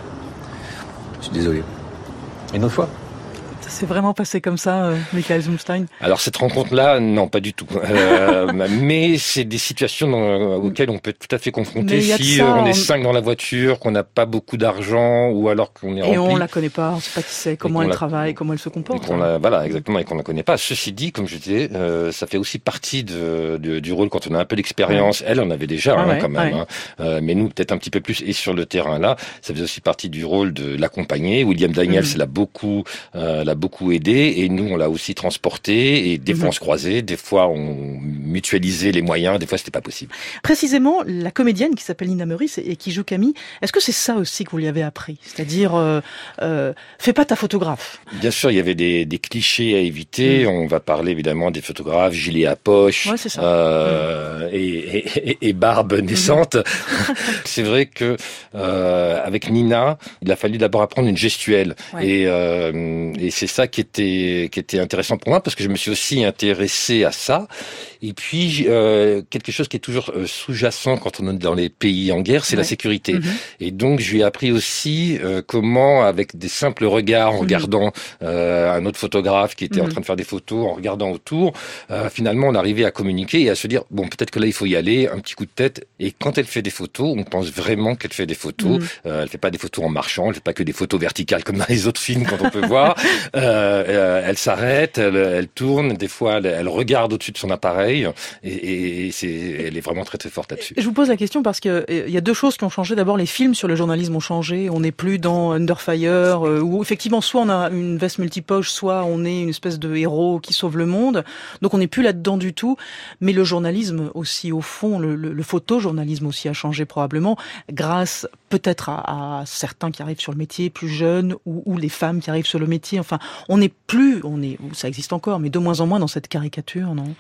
je suis désolé. Une autre fois? Ça s'est vraiment passé comme ça, euh, Michael Zumstein? Alors cette rencontre-là, non, pas du tout. Euh, mais c'est des situations dans, auxquelles on peut être tout à fait confronté si ça, on est on... cinq dans la voiture, qu'on n'a pas beaucoup d'argent, ou alors qu'on est rempli. Et on la connaît pas, on sait pas qui c'est, comment elle la... travaille, comment elle se comporte. Et qu'on la... Voilà, exactement, et qu'on la connaît pas. Ceci dit, comme je disais, euh, ça fait aussi partie de, de, du rôle quand on a un peu d'expérience. Ouais. Elle en avait déjà ah hein, ouais, quand même, ouais. hein. euh, mais nous peut-être un petit peu plus. Et sur le terrain là, ça faisait aussi partie du rôle de l'accompagner. William Daniels mm-hmm. l'a beaucoup, euh, l'a beaucoup aidé. Et nous, on l'a aussi transporté. Et des fois, on se croisait. Des fois, on mutualisait les moyens. Des fois, c'était pas possible. Précisément, la comédienne qui s'appelle Nina Meurice et qui joue Camille, est-ce que c'est ça aussi que vous lui avez appris? C'est-à-dire, euh, euh, fais pas ta photographe. Bien sûr, il y avait des, des clichés à éviter. Mmh. On va parler évidemment des photographes, gilet à poche, ouais, c'est ça. Euh, mmh. et, et, et barbe naissante. Mmh. C'est vrai que euh, avec Nina, il a fallu d'abord apprendre une gestuelle. Ouais. Et, euh, et c'est ça qui était qui était intéressant pour moi parce que je me suis aussi intéressé à ça. Et puis euh, quelque chose qui est toujours euh, sous-jacent quand on est dans les pays en guerre, c'est ouais. la sécurité. Mmh. Et donc je lui ai appris aussi euh, comment, avec des simples regards, en mmh. regardant euh, un autre photographe qui était mmh. en train de faire des photos, en regardant autour, euh, finalement on arrivait à communiquer et à se dire bon peut-être que là il faut y aller, un petit coup de tête. Et quand elle fait des photos, on pense vraiment qu'elle fait des photos. Mmh. Euh, elle fait pas des photos en marchant, elle fait pas que des photos verticales comme dans les autres films quand on peut voir. Euh, euh, elle s'arrête, elle, elle tourne, des fois elle, elle regarde au-dessus de son appareil et, et c'est, elle est vraiment très très forte là-dessus. Je vous pose la question parce que il y a deux choses qui ont changé. D'abord, les films sur le journalisme ont changé. On n'est plus dans Under Fire euh, où effectivement soit on a une veste multipoche, soit on est une espèce de héros qui sauve le monde. Donc on n'est plus là-dedans du tout. Mais le journalisme aussi, au fond, le, le, le photojournalisme aussi a changé probablement grâce peut-être à, à certains qui arrivent sur le métier plus jeunes ou, ou les femmes qui arrivent sur le métier. Enfin, on n'est plus, on est, ça existe encore, mais de moins en moins dans cette caricature, non?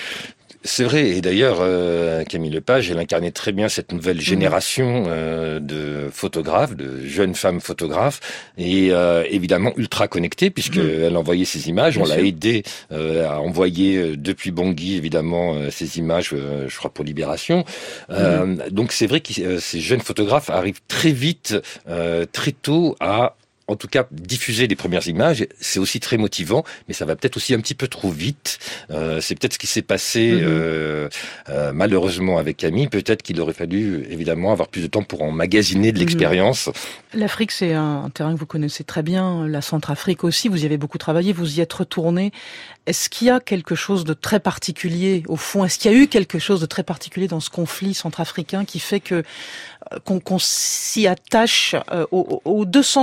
C'est vrai, et d'ailleurs, euh, Camille Lepage, elle incarnait très bien cette nouvelle génération euh, de photographes, de jeunes femmes photographes, et euh, évidemment ultra connectées, puisqu'elle mmh. envoyait ses images. Bien On sûr. l'a aidé euh, à envoyer euh, depuis Bangui, évidemment, euh, ces images, euh, je crois, pour Libération. Euh, mmh. Donc c'est vrai que euh, ces jeunes photographes arrivent très vite, euh, très tôt à... En tout cas, diffuser les premières images, c'est aussi très motivant, mais ça va peut-être aussi un petit peu trop vite. Euh, c'est peut-être ce qui s'est passé mmh. euh, euh, malheureusement avec Camille. Peut-être qu'il aurait fallu évidemment avoir plus de temps pour emmagasiner de l'expérience. Mmh. L'Afrique, c'est un terrain que vous connaissez très bien. La Centrafrique aussi, vous y avez beaucoup travaillé, vous y êtes retourné. Est-ce qu'il y a quelque chose de très particulier, au fond? Est-ce qu'il y a eu quelque chose de très particulier dans ce conflit centrafricain qui fait que qu'on, qu'on s'y attache euh, aux, aux deux sens du terme?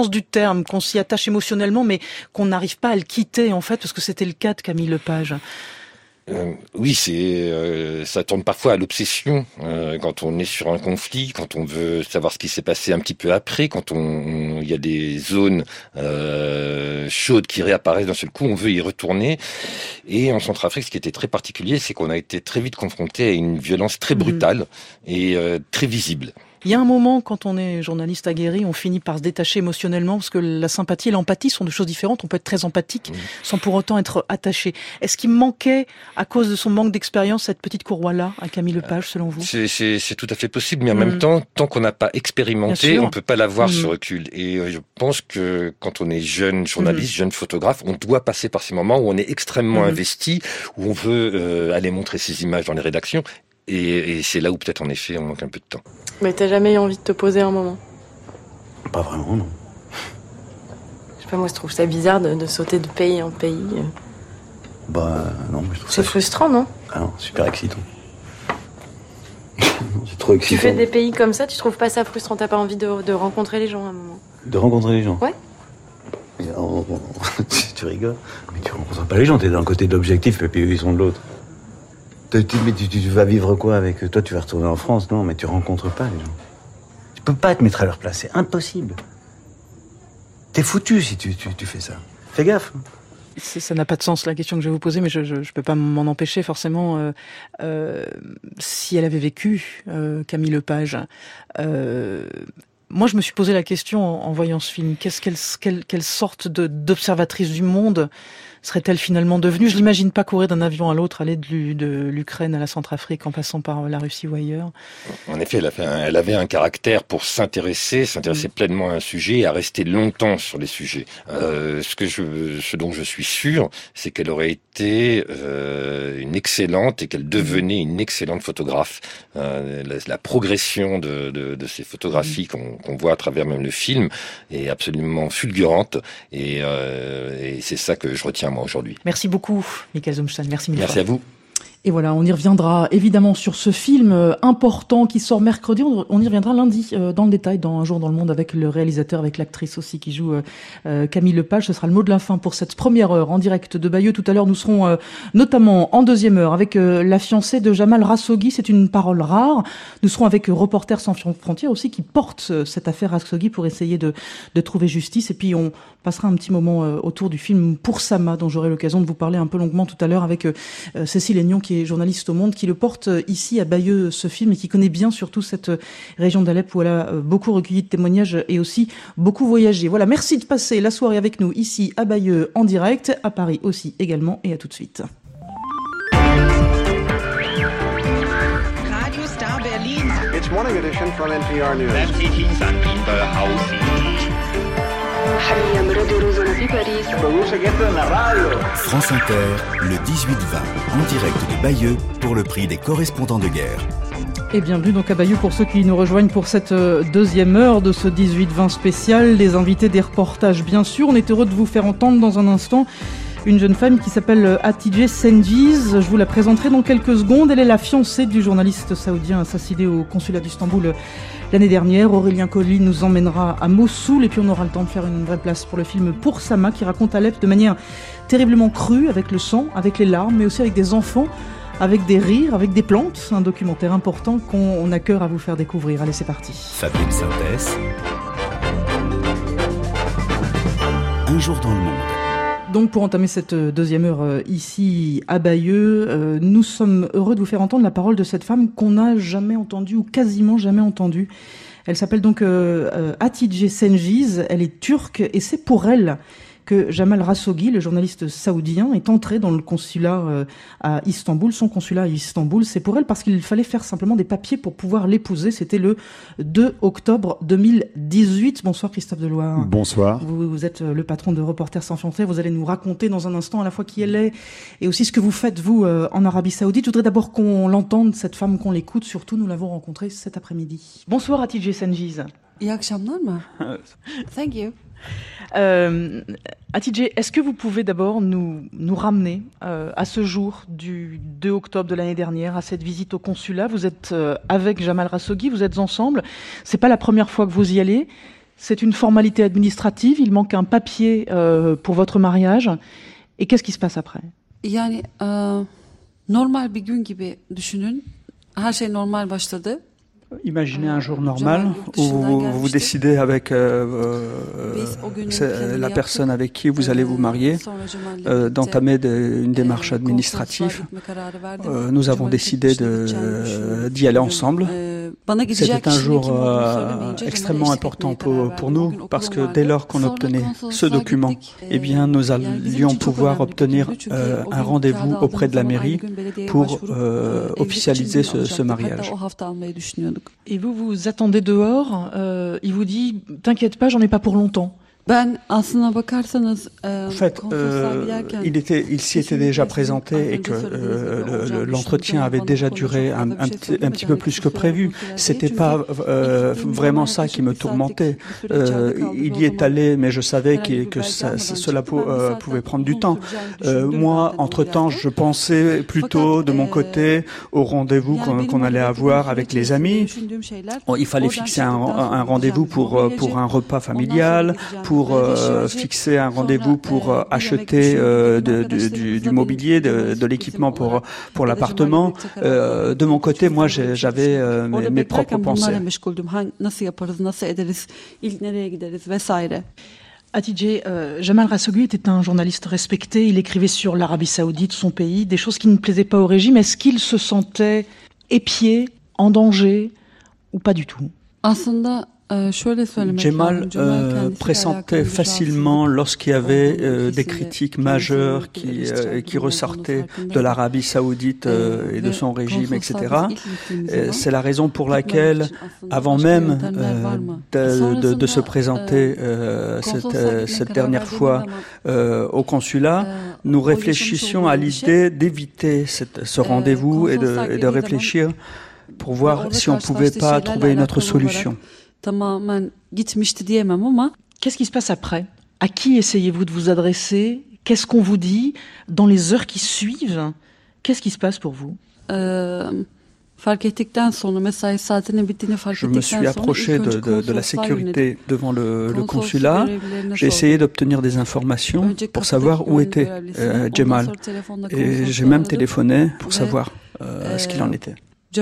terme, qu'on s'y attache émotionnellement, mais qu'on n'arrive pas à le quitter, en fait, parce que c'était le cas de Camille Lepage. Euh, oui, c'est euh, ça tourne parfois à l'obsession euh, quand on est sur un conflit, quand on veut savoir ce qui s'est passé un petit peu après, quand on il y a des zones euh, chaudes qui réapparaissent d'un seul coup, on veut y retourner. Et en Centrafrique, ce qui était très particulier, c'est qu'on a été très vite confronté à une violence très brutale mmh. et euh, très visible. Il y a un moment, quand on est journaliste aguerri, on finit par se détacher émotionnellement, parce que la sympathie et l'empathie sont deux choses différentes. On peut être très empathique mmh. sans pour autant être attaché. Est-ce qu'il manquait, à cause de son manque d'expérience, cette petite courroie-là à Camille Lepage, selon vous ? C'est, c'est, c'est tout à fait possible, mais en mmh. même temps, tant qu'on n'a pas expérimenté, on ne peut pas l'avoir mmh. ce recul. Et euh, je pense que quand on est jeune journaliste, mmh. jeune photographe, on doit passer par ces moments où on est extrêmement mmh. investi, où on veut euh, aller montrer ses images dans les rédactions. Et, et c'est là où peut-être en effet on manque un peu de temps. Mais t'as jamais eu envie de te poser un moment ? Pas vraiment, non. Je sais pas, moi je trouve ça bizarre de, de sauter de pays en pays. Bah non, mais je trouve c'est ça... frustrant, non ? Ah non, super excitant. C'est trop excitant. Tu fais des pays comme ça, tu trouves pas ça frustrant ? T'as pas envie de, de rencontrer les gens à un moment ? De rencontrer les gens ? Ouais. Oh, oh, tu rigoles, mais tu rencontres pas les gens, t'es d'un côté de l'objectif et puis eux ils sont de l'autre. Mais tu, tu, tu vas vivre quoi avec toi ? Tu vas retourner en France ? Non, mais tu rencontres pas les gens. Tu peux pas te mettre à leur place, c'est impossible. T'es foutu si tu, tu, tu fais ça. Fais gaffe. C'est, ça n'a pas de sens la question que je vais vous poser, mais je je, je peux pas m'en empêcher forcément. Euh, euh, si elle avait vécu, euh, Camille Lepage, euh, moi je me suis posé la question en, en voyant ce film. Qu'est-ce qu'elle, quelle, quelle sorte de, d'observatrice du monde serait-elle finalement devenue ? Je l'imagine pas courir d'un avion à l'autre, aller de, de l'Ukraine à la Centrafrique en passant par la Russie ou ailleurs. En effet, elle, a fait un, elle avait un caractère pour s'intéresser, s'intéresser mmh. pleinement à un sujet et à rester longtemps sur les sujets. Euh, ce que je, ce dont je suis sûr, c'est qu'elle aurait été euh, une excellente et qu'elle devenait une excellente photographe. Euh, la, la progression de, de, de ces photographies mmh. qu'on, qu'on voit à travers même le film est absolument fulgurante et, euh, et c'est ça que je retiens moi aujourd'hui. Merci beaucoup, Michael Zumstein. Merci mille Merci fois. à vous. Et voilà, on y reviendra évidemment sur ce film euh, important qui sort mercredi. On, on y reviendra lundi euh, dans le détail, dans Un jour dans le monde, avec le réalisateur, avec l'actrice aussi qui joue euh, euh, Camille Lepage. Ce sera le mot de la fin pour cette première heure en direct de Bayeux. Tout à l'heure, nous serons euh, notamment en deuxième heure avec euh, la fiancée de Jamal Khashoggi. C'est une parole rare. Nous serons avec euh, Reporters sans frontières aussi qui porte euh, cette affaire Khashoggi pour essayer de, de trouver justice. Et puis on passera un petit moment euh, autour du film Pour Sama, dont j'aurai l'occasion de vous parler un peu longuement tout à l'heure avec euh, Cécile Aignan, qui est journaliste au Monde, qui le porte ici à Bayeux, ce film, et qui connaît bien surtout cette région d'Alep où elle a beaucoup recueilli de témoignages et aussi beaucoup voyagé. Voilà, merci de passer la soirée avec nous ici à Bayeux en direct, à Paris aussi également, et à tout de suite. Radio Star Berlin. It's morning edition from N P R News. France Inter, le dix-huit vingt, en direct de Bayeux, pour le prix des correspondants de guerre. Et bienvenue donc à Bayeux pour ceux qui nous rejoignent pour cette deuxième heure de ce dix-huit vingt spécial. Les invités des reportages, bien sûr. On est heureux de vous faire entendre dans un instant une jeune femme qui s'appelle Hatice Cengiz. Je vous la présenterai dans quelques secondes. Elle est la fiancée du journaliste saoudien assassiné au consulat d'Istanbul l'année dernière. Aurélien Colli nous emmènera à Mossoul et puis on aura le temps de faire une vraie place pour le film Pour Sama, qui raconte Alep de manière terriblement crue, avec le sang, avec les larmes, mais aussi avec des enfants, avec des rires, avec des plantes. Un documentaire important qu'on a cœur à vous faire découvrir. Allez, c'est parti. Fabrice Sintès. Un jour dans le monde. Donc pour entamer cette deuxième heure euh, ici à Bayeux, euh, nous sommes heureux de vous faire entendre la parole de cette femme qu'on n'a jamais entendue ou quasiment jamais entendue. Elle s'appelle donc euh, euh, Hatice Cengiz, elle est turque et c'est pour elle que Jamal Khashoggi, le journaliste saoudien, est entré dans le consulat euh, à Istanbul, son consulat à Istanbul. C'est pour elle parce qu'il fallait faire simplement des papiers pour pouvoir l'épouser. C'était le deux octobre deux mille dix-huit. Bonsoir Christophe Deloire. Bonsoir. Vous, vous êtes le patron de Reporters sans frontières. Vous allez nous raconter dans un instant à la fois qui elle est et aussi ce que vous faites, vous, euh, en Arabie Saoudite. Je voudrais d'abord qu'on l'entende, cette femme, qu'on l'écoute. Surtout, nous l'avons rencontrée cet après-midi. Bonsoir Hatice Cengiz. İyi akşamlar mı? Thank you. Euh, Hatice, est-ce que vous pouvez d'abord nous, nous ramener euh, à ce jour du deux octobre de l'année dernière, à cette visite au consulat? Vous êtes euh, avec Jamal Khashoggi, vous êtes ensemble. C'est pas la première fois que vous y allez. C'est une formalité administrative, il manque un papier euh, pour votre mariage. Et qu'est-ce qui se passe après? Yani e, normal bir gün gibi düşünün. Her şey normal başladı. Imaginez un jour normal où vous, vous décidez avec euh, euh, la personne avec qui vous allez vous marier euh, d'entamer de, une démarche administrative. Euh, nous avons décidé de, euh, d'y aller ensemble. C'était un jour euh, extrêmement important pour, pour nous parce que dès lors qu'on obtenait ce document, eh bien, nous allions pouvoir obtenir euh, un rendez-vous auprès de la mairie pour euh, officialiser ce, ce mariage. Et vous, vous attendez dehors, euh, il vous dit « T'inquiète pas, j'en ai pas pour longtemps ». En fait, euh, il, était, il s'y était déjà présenté et que euh, le, l'entretien avait déjà duré un, un, petit, un petit peu plus que prévu. C'était pas euh, vraiment ça qui me tourmentait. Euh, il y est allé, mais je savais que, que ça, cela pou, euh, pouvait prendre du temps. Euh, moi, entre-temps, je pensais plutôt de mon côté au rendez-vous qu'on, qu'on allait avoir avec les amis. Bon, il fallait fixer un, un rendez-vous pour, pour un repas familial, pour pour euh, fixer un rendez-vous pour euh, acheter euh, de, de, du, du mobilier, de, de l'équipement pour pour l'appartement. Euh, de mon côté, moi, j'ai, j'avais euh, mes, mes propres pensées. Hatice, euh, Jamal Khashoggi était un journaliste respecté. Il écrivait sur l'Arabie Saoudite, son pays, des choses qui ne plaisaient pas au régime. Est-ce qu'il se sentait épié, en danger, ou pas du tout? Jamal euh, pressentait facilement lorsqu'il y avait euh, des critiques majeures qui, euh, qui ressortaient de l'Arabie Saoudite euh, et de son régime, et cetera. Et c'est la raison pour laquelle, avant même euh, de, de, de se présenter euh, cette, cette dernière fois euh, au consulat, nous réfléchissions à l'idée d'éviter cette, ce rendez-vous et de, et de réfléchir pour voir si on ne pouvait pas trouver une autre solution. Qu'est-ce qui se passe après? À qui essayez-vous de vous adresser? Qu'est-ce qu'on vous dit dans les heures qui suivent? Qu'est-ce qui se passe pour vous? Je me suis approché de, de, de la sécurité devant le, le consulat. J'ai essayé d'obtenir des informations pour savoir où était euh, Jamal. Et j'ai même téléphoné pour savoir euh, ce qu'il en était.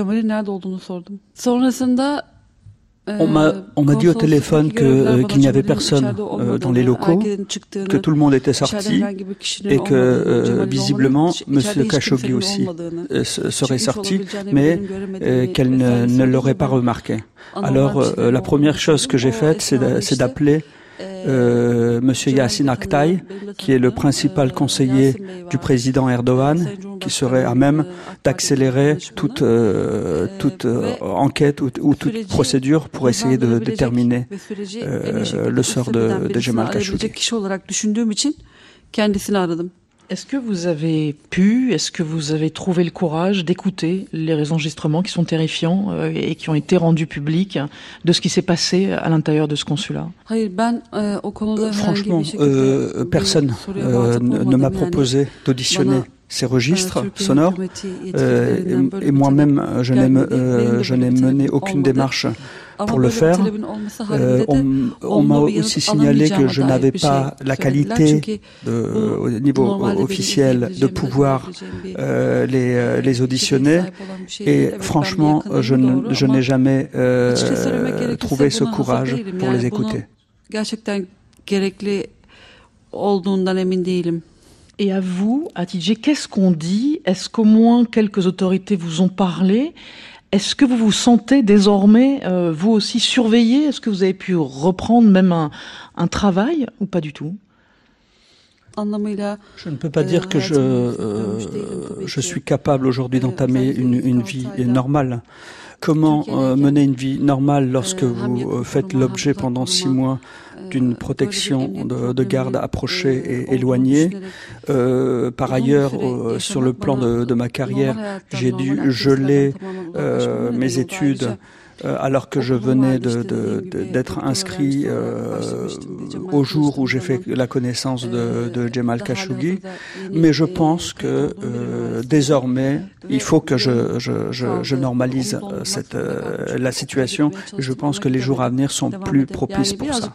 On m'a, on m'a dit au téléphone que, euh, qu'il n'y avait personne euh, dans les locaux, que tout le monde était sorti et que euh, visiblement Monsieur Khashoggi aussi euh, serait sorti, mais euh, qu'elle ne, ne l'aurait pas remarqué. Alors euh, la première chose que j'ai faite, c'est, de, c'est d'appeler Euh, Monsieur Yasin Aktay, qui est le principal conseiller du président Erdogan, qui serait à même d'accélérer toute, euh, toute euh, enquête ou, ou toute procédure pour essayer de déterminer euh, le sort de, de Jamal Khashoggi. Est-ce que vous avez pu, est-ce que vous avez trouvé le courage d'écouter les enregistrements qui sont terrifiants euh, et qui ont été rendus publics de ce qui s'est passé à l'intérieur de ce consulat? euh, Franchement, euh, personne euh, ne, ne m'a proposé d'auditionner ces registres sonores euh, et, et moi-même je n'ai, euh, je n'ai mené aucune démarche pour le faire. Euh, on, on m'a aussi signalé que je n'avais pas la qualité de, au niveau officiel de pouvoir euh, les, les auditionner et franchement je, ne, je n'ai jamais euh, trouvé ce courage pour les écouter. Et à vous, Hatice, qu'est-ce qu'on dit? Est-ce qu'au moins quelques autorités vous ont parlé? Est-ce que vous vous sentez désormais, euh, vous aussi, surveillé? Est-ce que vous avez pu reprendre même un, un travail ou pas du tout? Je ne peux pas dire que je, euh, je suis capable aujourd'hui d'entamer une, une vie normale. Comment euh, mener une vie normale lorsque vous euh, faites l'objet pendant six mois d'une protection de, de garde approchée et éloignée. Euh, par ailleurs, euh, sur le plan de, de ma carrière, j'ai dû geler euh, mes études euh, alors que je venais de, de, de, d'être inscrit euh, au jour où j'ai fait la connaissance de, de Jamal Khashoggi. Mais je pense que euh, désormais, il faut que je, je, je, je normalise cette, euh, la situation. Je pense que les jours à venir sont plus propices pour ça.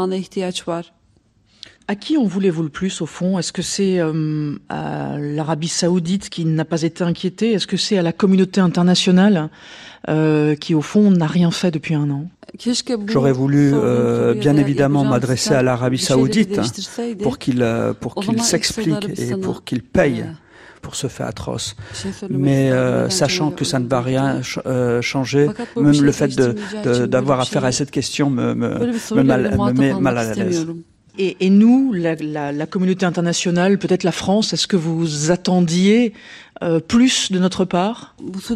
À qui en voulez-vous le plus, au fond? Est-ce que c'est euh, à l'Arabie Saoudite qui n'a pas été inquiétée? Est-ce que c'est à la communauté internationale euh, qui, au fond, n'a rien fait depuis un an? J'aurais voulu, euh, bien évidemment, m'adresser à l'Arabie Saoudite hein, pour qu'il euh, pour qu'il s'explique et pour qu'il paye pour ce fait atroce. Mais euh, sachant que ça ne va rien ch- euh, changer, même le fait de, de, d'avoir affaire à cette question me, me, me, mal, me met mal à l'aise. Et, et nous, la, la, la communauté internationale, peut-être la France, est-ce que vous attendiez euh, plus de notre part?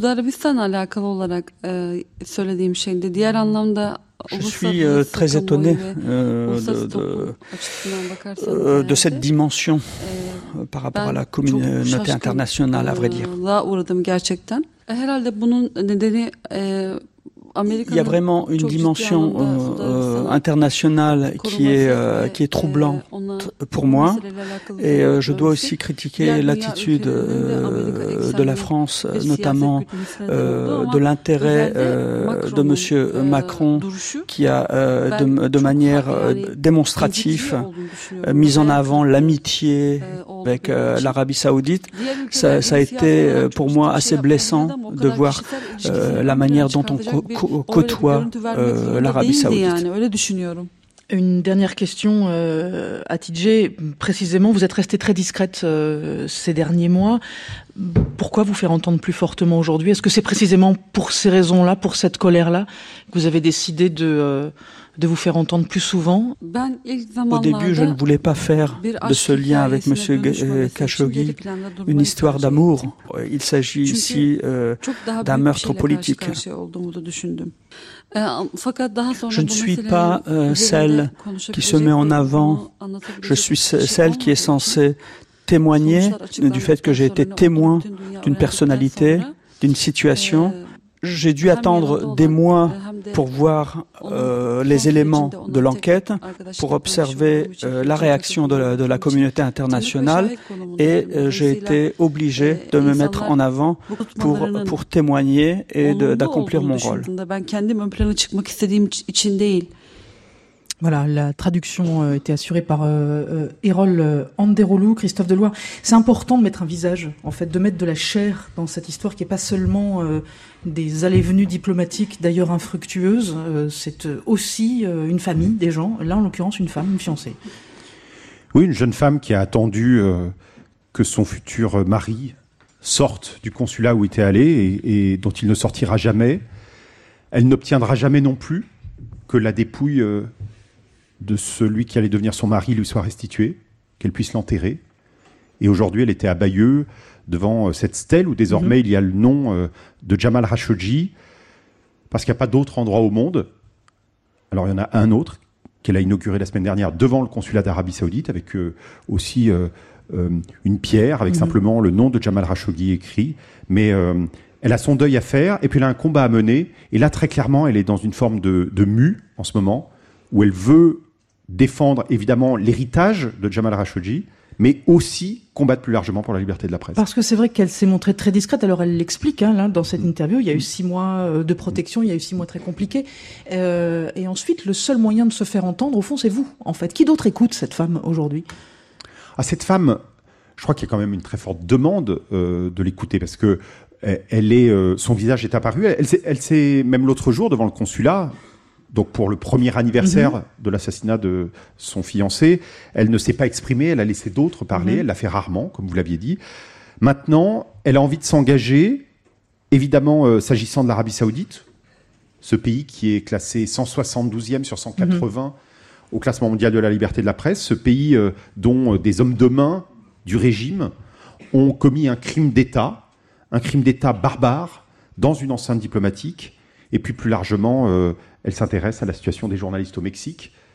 Je suis euh, très étonné euh, de, de, euh, de cette dimension euh, par rapport à la communauté internationale, à vrai dire. Il y a vraiment une dimension euh, euh, internationale qui est euh, qui est troublante pour moi, et euh, je dois aussi critiquer l'attitude euh, de la France, notamment euh, de l'intérêt euh, de Monsieur Macron, qui a euh, de, de manière euh, démonstrative euh, mis en avant l'amitié avec euh, l'Arabie Saoudite. Ça, ça a été euh, pour moi assez blessant de voir euh, la manière dont on co- co- côtoie euh, l'Arabie Saoudite. Une dernière question, euh, Hatice. Précisément, vous êtes restée très discrète euh, ces derniers mois. Pourquoi vous faire entendre plus fortement aujourd'hui? Est-ce que c'est précisément pour ces raisons-là, pour cette colère-là, que vous avez décidé de, euh, de vous faire entendre plus souvent? Au début, je ne voulais pas faire de ce lien avec Monsieur Khashoggi une histoire d'amour. Il s'agit ici euh, d'un meurtre politique. Je ne suis pas euh, celle qui se met en avant. Je suis celle qui est censée témoigner du fait que j'ai été témoin d'une personnalité, d'une situation. J'ai dû attendre des mois pour voir euh, les éléments de l'enquête, pour observer euh, la réaction de la, de la communauté internationale, et euh, j'ai été obligé de me mettre en avant pour, pour témoigner et de, d'accomplir mon rôle. Voilà, la traduction a été assurée par euh, Erol Anderoğlu, Christophe Deloire. C'est important de mettre un visage, en fait, de mettre de la chair dans cette histoire qui n'est pas seulement euh, des allées-venues diplomatiques, d'ailleurs infructueuses. Euh, c'est aussi euh, une famille, des gens, là en l'occurrence une femme, une fiancée. Oui, une jeune femme qui a attendu euh, que son futur mari sorte du consulat où il était allé et, et dont il ne sortira jamais. Elle n'obtiendra jamais non plus que la dépouille euh, de celui qui allait devenir son mari lui soit restituée, qu'elle puisse l'enterrer. Et aujourd'hui, elle était à Bayeux, devant euh, cette stèle où désormais mmh. il y a le nom euh, de Jamal Khashoggi, parce qu'il n'y a pas d'autre endroit au monde. Alors il y en a un autre qu'elle a inauguré la semaine dernière devant le consulat d'Arabie Saoudite, avec euh, aussi euh, euh, une pierre, avec mmh. simplement le nom de Jamal Khashoggi écrit. Mais euh, elle a son deuil à faire, et puis elle a un combat à mener. Et là, très clairement, elle est dans une forme de, de mue, en ce moment, où elle veut défendre, évidemment, l'héritage de Jamal Khashoggi, mais aussi combattre plus largement pour la liberté de la presse. Parce que c'est vrai qu'elle s'est montrée très discrète. Alors elle l'explique hein, là, dans cette interview. Il y a eu six mois de protection, il y a eu six mois très compliqués. Euh, et ensuite, le seul moyen de se faire entendre, au fond, c'est vous, en fait. Qui d'autre écoute cette femme aujourd'hui? Ah, cette femme, je crois qu'il y a quand même une très forte demande euh, de l'écouter, parce que elle est, euh, son visage est apparu. Elle, elle, elle s'est même l'autre jour devant le consulat. Donc pour le premier anniversaire mmh. de l'assassinat de son fiancé, elle ne s'est pas exprimée, elle a laissé d'autres parler, mmh. elle l'a fait rarement, comme vous l'aviez dit. Maintenant, elle a envie de s'engager, évidemment, euh, s'agissant de l'Arabie Saoudite, ce pays qui est classé cent soixante-douzième sur cent quatre-vingts mmh. au classement mondial de la liberté de la presse, ce pays euh, dont euh, des hommes de main du régime ont commis un crime d'État, un crime d'État barbare, dans une enceinte diplomatique. Et puis plus largement, euh, elle s'intéresse à la situation des journalistes au Mexique,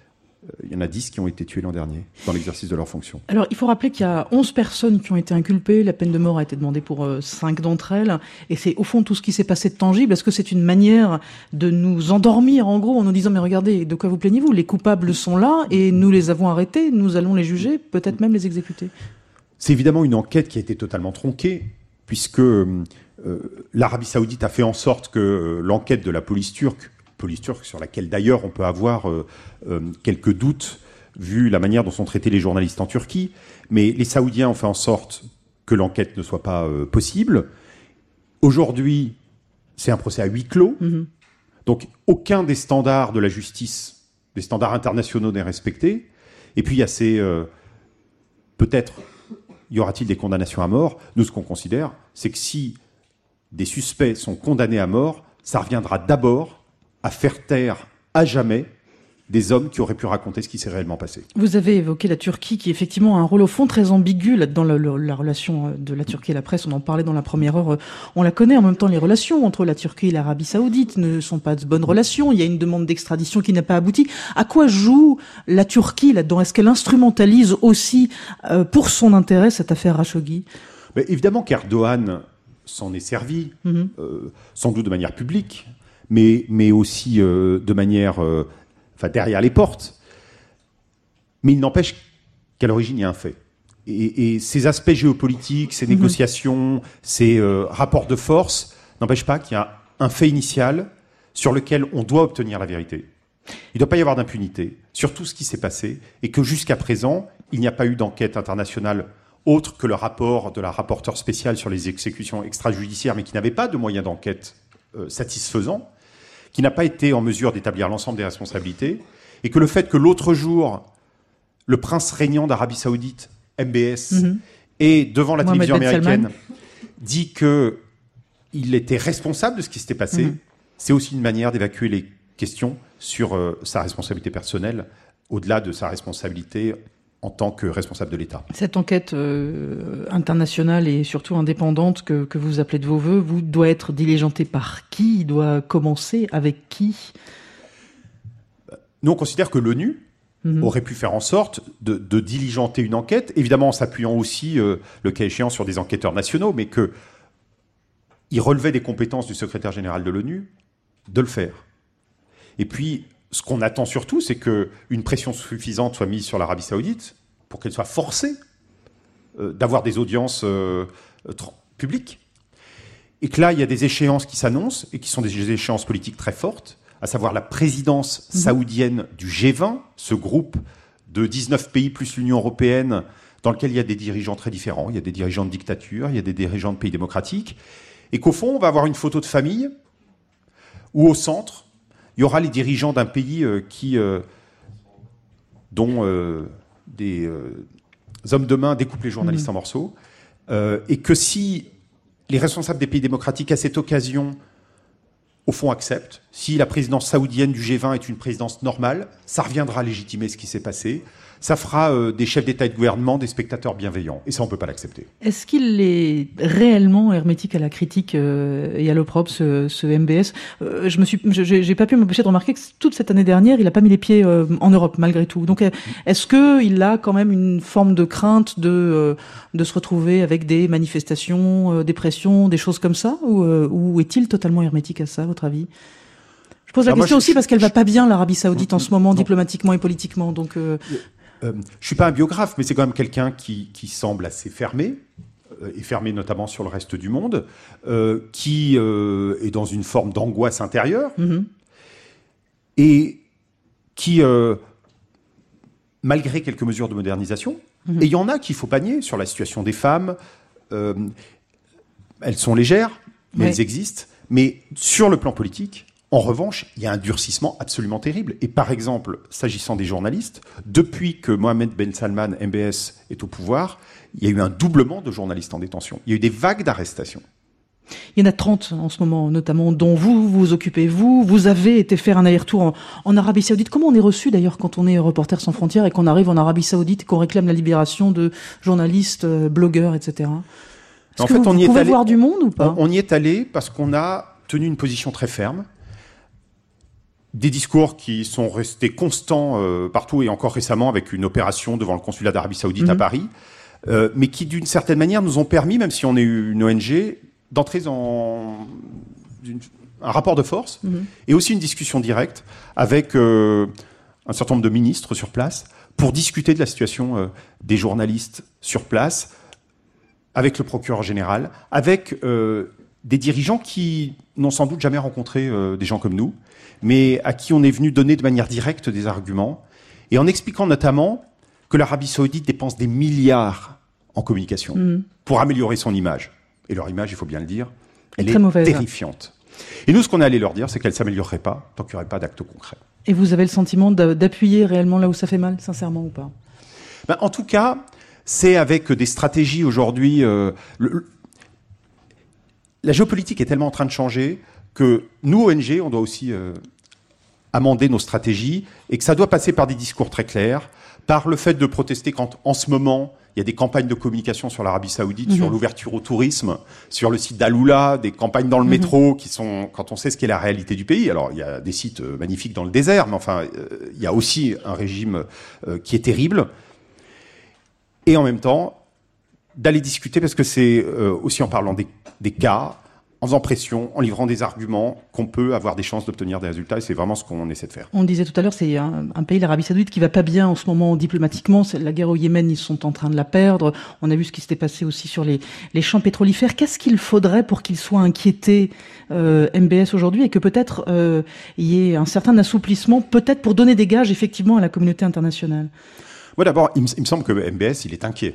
il y en a dix qui ont été tués l'an dernier dans l'exercice de leurs fonctions. Alors, il faut rappeler qu'il y a onze personnes qui ont été inculpées. La peine de mort a été demandée pour euh, cinq d'entre elles. Et c'est au fond tout ce qui s'est passé de tangible. Est-ce que c'est une manière de nous endormir, en gros, en nous disant « Mais regardez, de quoi vous plaignez-vous ? Les coupables sont là et nous les avons arrêtés, nous allons les juger, peut-être même les exécuter. » C'est évidemment une enquête qui a été totalement tronquée, puisque euh, l'Arabie Saoudite a fait en sorte que euh, l'enquête de la police turque, police turque sur laquelle d'ailleurs on peut avoir euh, euh, quelques doutes vu la manière dont sont traités les journalistes en Turquie, mais les Saoudiens ont fait en sorte que l'enquête ne soit pas euh, possible. Aujourd'hui, c'est un procès à huis clos, mmh. donc aucun des standards de la justice, des standards internationaux n'est respecté. Et puis il y a ces... Euh, peut-être y aura-t-il des condamnations à mort. Nous, ce qu'on considère, c'est que si des suspects sont condamnés à mort, ça reviendra d'abord à faire taire à jamais des hommes qui auraient pu raconter ce qui s'est réellement passé. Vous avez évoqué la Turquie, qui effectivement a un rôle au fond très ambigu là, dans la, la, la relation de la Turquie et la presse. On en parlait dans la première heure, on la connaît. En même temps, les relations entre la Turquie et l'Arabie Saoudite ne sont pas de bonnes relations. Il y a une demande d'extradition qui n'a pas abouti. À quoi joue la Turquie là-dedans ? Est-ce qu'elle instrumentalise aussi euh, pour son intérêt cette affaire Khashoggi ? Mais évidemment qu'Erdogan s'en est servi, mm-hmm. euh, sans doute de manière publique, mais, mais aussi euh, de manière... Euh, enfin, derrière les portes. Mais il n'empêche qu'à l'origine, il y a un fait. Et, et ces aspects géopolitiques, ces mmh. négociations, ces euh, rapports de force, n'empêchent pas qu'il y a un fait initial sur lequel on doit obtenir la vérité. Il ne doit pas y avoir d'impunité sur tout ce qui s'est passé, et que jusqu'à présent, il n'y a pas eu d'enquête internationale autre que le rapport de la rapporteure spéciale sur les exécutions extrajudiciaires, mais qui n'avait pas de moyens d'enquête euh, satisfaisants, qui n'a pas été en mesure d'établir l'ensemble des responsabilités, et que le fait que l'autre jour, le prince régnant d'Arabie Saoudite, M B S, mm-hmm. et devant la Mohamed télévision Ben américaine, Salman. dit qu'il était responsable de ce qui s'était passé, mm-hmm. c'est aussi une manière d'évacuer les questions sur euh, sa responsabilité personnelle, au-delà de sa responsabilité en tant que responsable de l'État. Cette enquête euh, internationale et surtout indépendante que, que vous appelez de vos voeux, vous doit être diligentée par qui ? Il doit commencer avec qui ? Nous, on considère que l'ONU mmh. aurait pu faire en sorte de, de diligenter une enquête, évidemment en s'appuyant aussi, euh, le cas échéant, sur des enquêteurs nationaux, mais qu'il relevait des compétences du secrétaire général de l'ONU de le faire. Et puis, ce qu'on attend surtout, c'est qu'une pression suffisante soit mise sur l'Arabie Saoudite pour qu'elle soit forcée euh, d'avoir des audiences euh, tr- publiques. Et que là, il y a des échéances qui s'annoncent et qui sont des échéances politiques très fortes, à savoir la présidence mmh. saoudienne du G vingt, ce groupe de dix-neuf pays plus l'Union européenne, dans lequel il y a des dirigeants très différents. Il y a des dirigeants de dictature, il y a des dirigeants de pays démocratiques. Et qu'au fond, on va avoir une photo de famille où, au centre, il y aura les dirigeants d'un pays euh, qui, euh, dont euh, des euh, hommes de main découpent les journalistes mmh. en morceaux, euh, et que si les responsables des pays démocratiques, à cette occasion, au fond, acceptent, si la présidence saoudienne du G vingt est une présidence normale, ça reviendra à légitimer ce qui s'est passé. Ça fera euh, des chefs d'État et de gouvernement des spectateurs bienveillants. Et ça, on ne peut pas l'accepter. Est-ce qu'il est réellement hermétique à la critique euh, et à l'opprobre, ce, ce M B S euh, Je me suis, je, j'ai pas pu m'empêcher de remarquer que toute cette année dernière, il n'a pas mis les pieds euh, en Europe, malgré tout. Donc, est-ce qu'il a quand même une forme de crainte de, euh, de se retrouver avec des manifestations, euh, des pressions, des choses comme ça, ou, euh, ou est-il totalement hermétique à ça, à votre avis ? Je pose la Alors question moi, je, aussi parce qu'elle va pas bien, l'Arabie Saoudite, en ce moment, non. diplomatiquement et politiquement. Donc... Euh, Euh, je ne suis pas un biographe, mais c'est quand même quelqu'un qui, qui semble assez fermé, euh, et fermé notamment sur le reste du monde, euh, qui euh, est dans une forme d'angoisse intérieure, mm-hmm. et qui, euh, malgré quelques mesures de modernisation, mm-hmm. et il y en a qu'il faut pas nier sur la situation des femmes, euh, elles sont légères, mais ouais. elles existent, mais sur le plan politique, en revanche, il y a un durcissement absolument terrible. Et par exemple, s'agissant des journalistes, depuis que Mohamed Ben Salman, M B S, est au pouvoir, il y a eu un doublement de journalistes en détention. Il y a eu des vagues d'arrestations. Il y en a trente en ce moment, notamment, dont vous vous occupez, vous. Vous avez été faire un aller-retour en, en Arabie Saoudite. Comment on est reçu, d'ailleurs, quand on est Reporters sans frontières et qu'on arrive en Arabie Saoudite et qu'on réclame la libération de journalistes, euh, blogueurs, et cetera. Est-ce en que fait, vous, on y vous pouvez est allé, voir du monde ou pas ? on, on y est allé parce qu'on a tenu une position très ferme. des discours qui sont restés constants euh, partout, et encore récemment avec une opération devant le consulat d'Arabie Saoudite mmh. à Paris, euh, mais qui d'une certaine manière nous ont permis, même si on est une O N G, d'entrer dans une, un rapport de force mmh. et aussi une discussion directe avec euh, un certain nombre de ministres sur place pour discuter de la situation euh, des journalistes sur place, avec le procureur général, avec euh, des dirigeants qui n'ont sans doute jamais rencontré euh, des gens comme nous, mais à qui on est venu donner de manière directe des arguments, et en expliquant notamment que l'Arabie Saoudite dépense des milliards en communication mmh. pour améliorer son image. Et leur image, il faut bien le dire, elle est, est terrifiante. Et nous, ce qu'on est allé leur dire, c'est qu'elle ne s'améliorerait pas tant qu'il n'y aurait pas d'actes concrets. Et vous avez le sentiment d'appuyer réellement là où ça fait mal, sincèrement ou pas ? Ben, en tout cas, c'est avec des stratégies aujourd'hui... Euh, le, la géopolitique est tellement en train de changer que nous, O N G, on doit aussi euh, amender nos stratégies, et que ça doit passer par des discours très clairs, par le fait de protester quand, en ce moment, il y a des campagnes de communication sur l'Arabie Saoudite, mmh. sur l'ouverture au tourisme, sur le site d'Aloula, des campagnes dans le mmh. métro qui sont, quand on sait ce qu'est la réalité du pays. Alors, il y a des sites euh, magnifiques dans le désert, mais enfin, euh, il y a aussi un régime euh, qui est terrible. Et en même temps, d'aller discuter, parce que c'est euh, aussi en parlant des, des cas, en faisant pression, en livrant des arguments, qu'on peut avoir des chances d'obtenir des résultats, et c'est vraiment ce qu'on essaie de faire. On disait tout à l'heure, c'est un, un pays, l'Arabie Saoudite, qui va pas bien en ce moment diplomatiquement. C'est la guerre au Yémen, ils sont en train de la perdre. On a vu ce qui s'était passé aussi sur les, les champs pétrolifères. Qu'est-ce qu'il faudrait pour qu'ils soient inquiétés, euh, M B S aujourd'hui, et que peut-être euh, il y ait un certain assouplissement, peut-être pour donner des gages effectivement à la communauté internationale? Moi, d'abord, il me, il me semble que M B S, il est inquiet.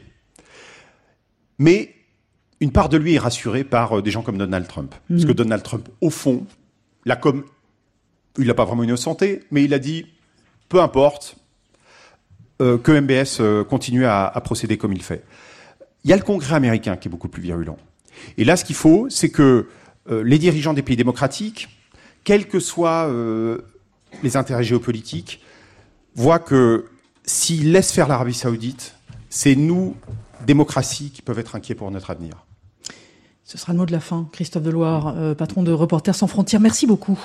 Mais une part de lui est rassurée par des gens comme Donald Trump. Mmh. Parce que Donald Trump, au fond, la com, il n'a pas vraiment innocenté, mais il a dit, peu importe, euh, que M B S euh, continue à, à procéder comme il fait. Il y a le Congrès américain qui est beaucoup plus virulent. Et là, ce qu'il faut, c'est que euh, les dirigeants des pays démocratiques, quels que soient euh, les intérêts géopolitiques, voient que s'ils laissent faire l'Arabie Saoudite, c'est nous, démocratie, qui peuvent être inquiets pour notre avenir. Ce sera le mot de la fin. Christophe Deloire, euh, patron de Reporters sans frontières, merci beaucoup.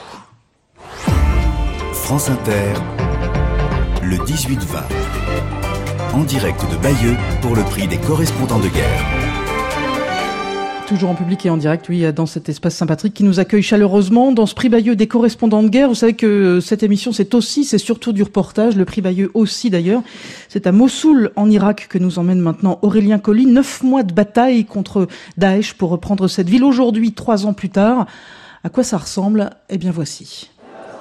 France Inter, le dix-huit vingt, en direct de Bayeux pour le prix des correspondants de guerre. Toujours en public et en direct, oui, dans cet espace Saint-Patrick qui nous accueille chaleureusement. Dans ce prix Bayeux des correspondants de guerre, vous savez que cette émission, c'est aussi, c'est surtout du reportage. Le prix Bayeux aussi, d'ailleurs. C'est à Mossoul, en Irak, que nous emmène maintenant Aurélien Colli. Neuf mois de bataille contre Daesh pour reprendre cette ville. Aujourd'hui, trois ans plus tard, à quoi ça ressemble? Eh bien, voici.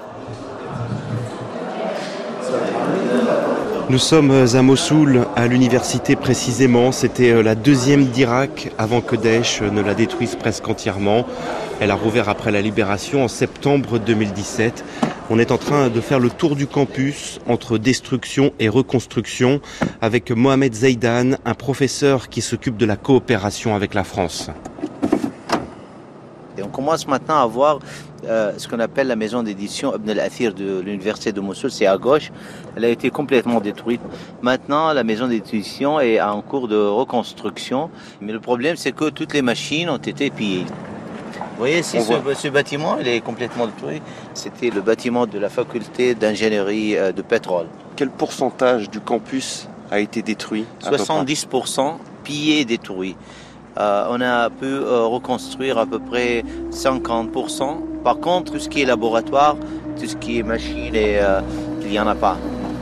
Nous sommes à Mossoul, à l'université précisément. C'était la deuxième d'Irak avant que Daesh ne la détruise presque entièrement. Elle a rouvert après la libération en septembre deux mille dix-sept. On est en train de faire le tour du campus entre destruction et reconstruction avec Mohamed Zeidan, un professeur qui s'occupe de la coopération avec la France. Et on commence maintenant à voir euh, ce qu'on appelle la maison d'édition Ibn al-Athir de l'université de Mossoul, c'est à gauche. Elle a été complètement détruite. Maintenant, la maison d'édition est en cours de reconstruction. Mais le problème, c'est que toutes les machines ont été pillées. Vous voyez, si ce, ce bâtiment, il est complètement détruit. C'était le bâtiment de la faculté d'ingénierie euh, de pétrole. Quel pourcentage du campus a été détruit? soixante-dix pour cent pillé et détruit. Euh, on a pu euh, reconstruire à peu près cinquante pour cent. Par contre, tout ce qui est laboratoire, tout ce qui est machine, et, euh, il n'y en a pas.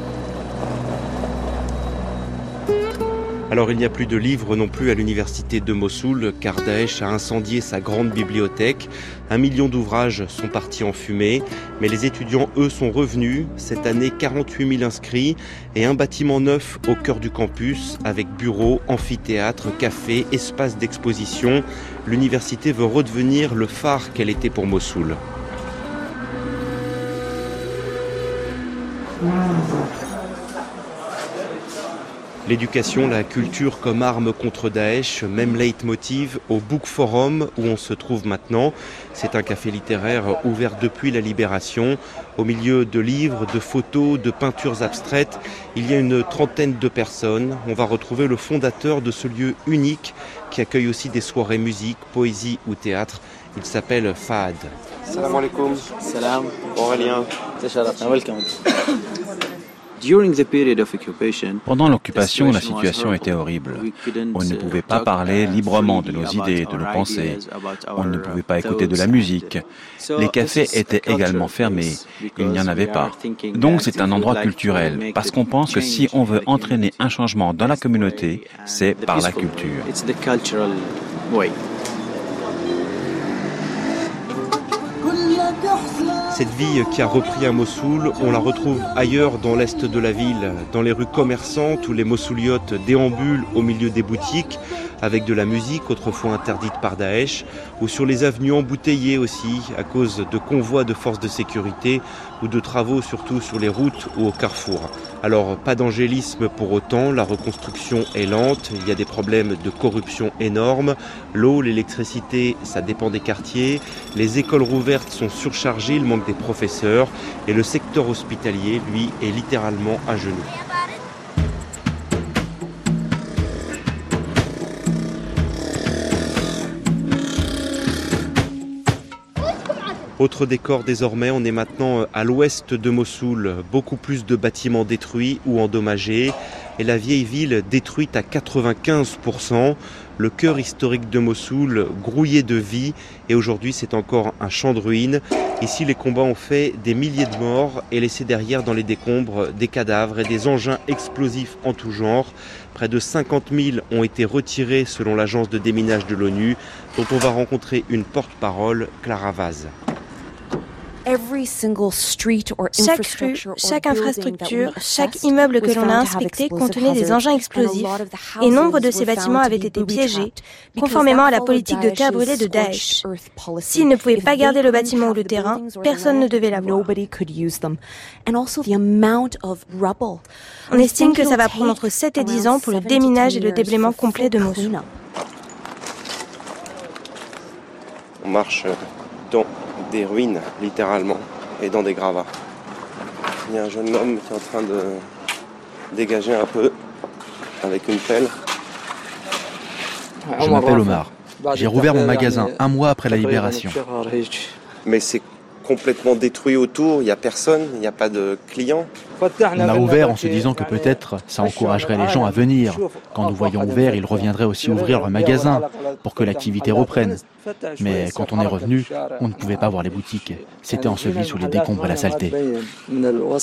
Alors il n'y a plus de livres non plus à l'université de Mossoul, car Daesh a incendié sa grande bibliothèque. Un million d'ouvrages sont partis en fumée, mais les étudiants, eux, sont revenus. Cette année, quarante-huit mille inscrits et un bâtiment neuf au cœur du campus, avec bureaux, amphithéâtre, café, espace d'exposition. L'université veut redevenir le phare qu'elle était pour Mossoul. L'éducation, la culture comme arme contre Daesh, même leitmotiv au Book Forum où on se trouve maintenant. C'est un café littéraire ouvert depuis la libération. Au milieu de livres, de photos, de peintures abstraites, il y a une trentaine de personnes. On va retrouver le fondateur de ce lieu unique qui accueille aussi des soirées musique, poésie ou théâtre. Il s'appelle Fahad. Salam alaikum. Salam. Aurélien. Welcome. Pendant l'occupation, la situation était horrible. On ne pouvait pas parler librement de nos idées, de nos pensées. On ne pouvait pas écouter de la musique. Les cafés étaient également fermés. Il n'y en avait pas. Donc c'est un endroit culturel, parce qu'on pense que si on veut entraîner un changement dans la communauté, c'est par la culture. Cette vie qui a repris à Mossoul, on la retrouve ailleurs dans l'est de la ville, dans les rues commerçantes où les Mossouliotes déambulent au milieu des boutiques avec de la musique autrefois interdite par Daesh, ou sur les avenues embouteillées aussi à cause de convois de forces de sécurité ou de travaux surtout sur les routes ou au carrefour. Alors pas d'angélisme pour autant, la reconstruction est lente, il y a des problèmes de corruption énormes, l'eau, l'électricité, ça dépend des quartiers, les écoles rouvertes sont surchargées, il manque des professeurs et le secteur hospitalier, lui, est littéralement à genoux. Autre décor désormais, on est maintenant à l'ouest de Mossoul, beaucoup plus de bâtiments détruits ou endommagés et la vieille ville détruite à quatre-vingt-quinze pour cent. Le cœur historique de Mossoul grouillé de vie et aujourd'hui c'est encore un champ de ruines. Ici les combats ont fait des milliers de morts et laissé derrière dans les décombres des cadavres et des engins explosifs en tout genre. Près de cinquante mille ont été retirés selon l'agence de déminage de l'ONU dont on va rencontrer une porte-parole, Clara Vaz. Chaque rue, chaque infrastructure, chaque immeuble que l'on a inspecté contenait des engins explosifs et nombre de ces bâtiments avaient été piégés, conformément à la politique de terre brûlée de Daesh. S'ils ne pouvaient pas garder le bâtiment ou le terrain, personne ne devait l'avoir. On estime que ça va prendre entre sept et dix ans pour le déminage et le déblaiement complet de Mossoul. On marche dans des ruines, littéralement, et dans des gravats. Il y a un jeune homme qui est en train de dégager un peu avec une pelle. Je m'appelle Omar. J'ai rouvert mon magasin un mois après la libération. Mais c'est complètement détruit autour, il n'y a personne, il n'y a pas de clients. On a ouvert en se disant que peut-être ça encouragerait les gens à venir. Quand nous voyons ouvert, ils reviendraient aussi ouvrir leur magasin pour que l'activité reprenne. Mais quand on est revenu, on ne pouvait pas voir les boutiques. C'était enseveli sous les décombres et la saleté. Il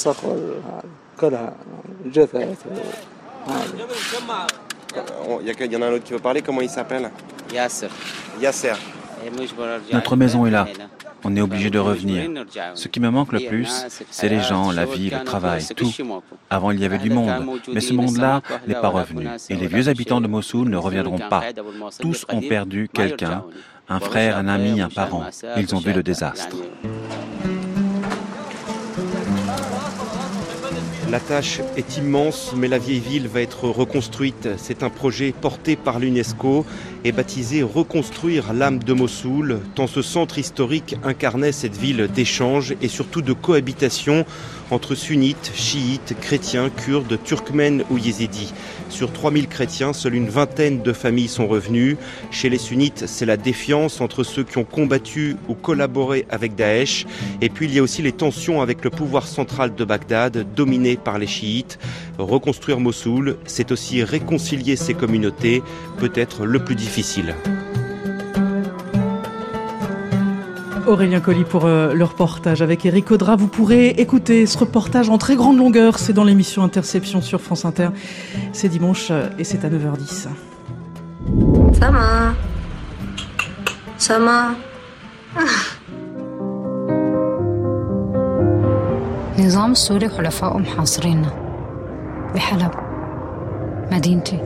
y en a un autre qui veut parler, comment il s'appelle ? Yasser. Yasser. Notre maison est là. On est obligé de revenir. Ce qui me manque le plus, c'est les gens, la vie, le travail, tout. Avant, il y avait du monde, mais ce monde-là n'est pas revenu. Et les vieux habitants de Mossoul ne reviendront pas. Tous ont perdu quelqu'un, un frère, un ami, un parent. Ils ont vu le désastre. La tâche est immense, mais la vieille ville va être reconstruite. C'est un projet porté par l'UNESCO et baptisé « Reconstruire l'âme de Mossoul », tant ce centre historique incarnait cette ville d'échange et surtout de cohabitation entre sunnites, chiites, chrétiens, kurdes, turkmènes ou yézidis. Sur trois mille chrétiens, seule une vingtaine de familles sont revenues. Chez les sunnites, c'est la défiance entre ceux qui ont combattu ou collaboré avec Daesh. Et puis il y a aussi les tensions avec le pouvoir central de Bagdad, dominé par les chiites. Reconstruire Mossoul, c'est aussi réconcilier ces communautés, peut-être le plus difficile. Aurélien Colli pour euh, le reportage avec Eric Audra. Vous pourrez écouter ce reportage en très grande longueur. C'est dans l'émission Interception sur France Inter. C'est dimanche euh, et c'est à neuf heures dix. Sama. Sama. النظام السوري وحلفائه محاصريننا بحلب مدينتي.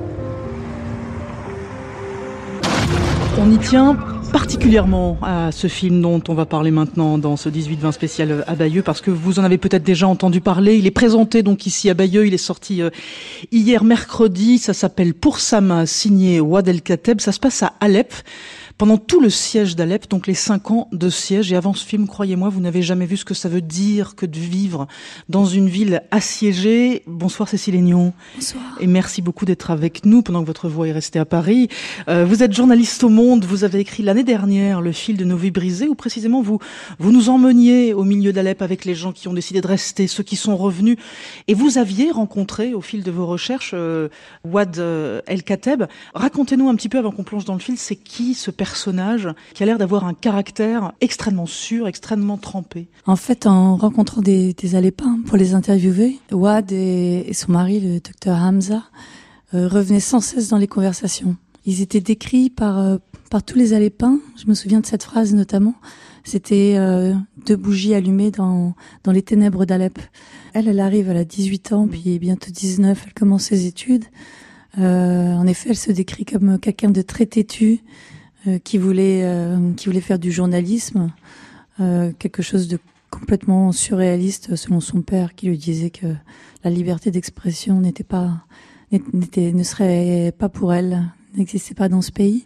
On y tient particulièrement à ce film dont on va parler maintenant dans ce dix-huit vingt spécial à Bayeux, parce que vous en avez peut-être déjà entendu parler. Il est présenté donc ici à Bayeux, il est sorti hier mercredi, ça s'appelle Pour Sama, signé Ouad El Kateb. Ça se passe à Alep, pendant tout le siège d'Alep, donc les cinq ans de siège. Et avant ce film, croyez-moi, vous n'avez jamais vu ce que ça veut dire que de vivre dans une ville assiégée. Bonsoir Cécile Aignan. Bonsoir. Et merci beaucoup d'être avec nous pendant que votre voix est restée à Paris. Euh, vous êtes journaliste au Monde, vous avez écrit l'année dernière Le fil de nos vies brisées, où précisément vous, vous nous emmeniez au milieu d'Alep avec les gens qui ont décidé de rester, ceux qui sont revenus. Et vous aviez rencontré, au fil de vos recherches, euh, Ouad euh, El-Kateb. Racontez-nous un petit peu, avant qu'on plonge dans le fil, c'est qui ce personnage qui a l'air d'avoir un caractère extrêmement sûr, extrêmement trempé? En fait, en rencontrant des, des Alépins pour les interviewer, Ouad et, et son mari, le docteur Hamza, euh, revenaient sans cesse dans les conversations. Ils étaient décrits par, euh, par tous les Alépins. Je me souviens de cette phrase notamment. C'était euh, deux bougies allumées dans, dans les ténèbres d'Alep. Elle, elle arrive, elle a dix-huit ans, puis bientôt dix-neuf, elle commence ses études. Euh, en effet, elle se décrit comme quelqu'un de très têtu, euh, qui voulait, euh, qui voulait faire du journalisme, euh, quelque chose de complètement surréaliste, selon son père, qui lui disait que la liberté d'expression n'était pas, n'était, ne serait pas pour elle, n'existait pas dans ce pays.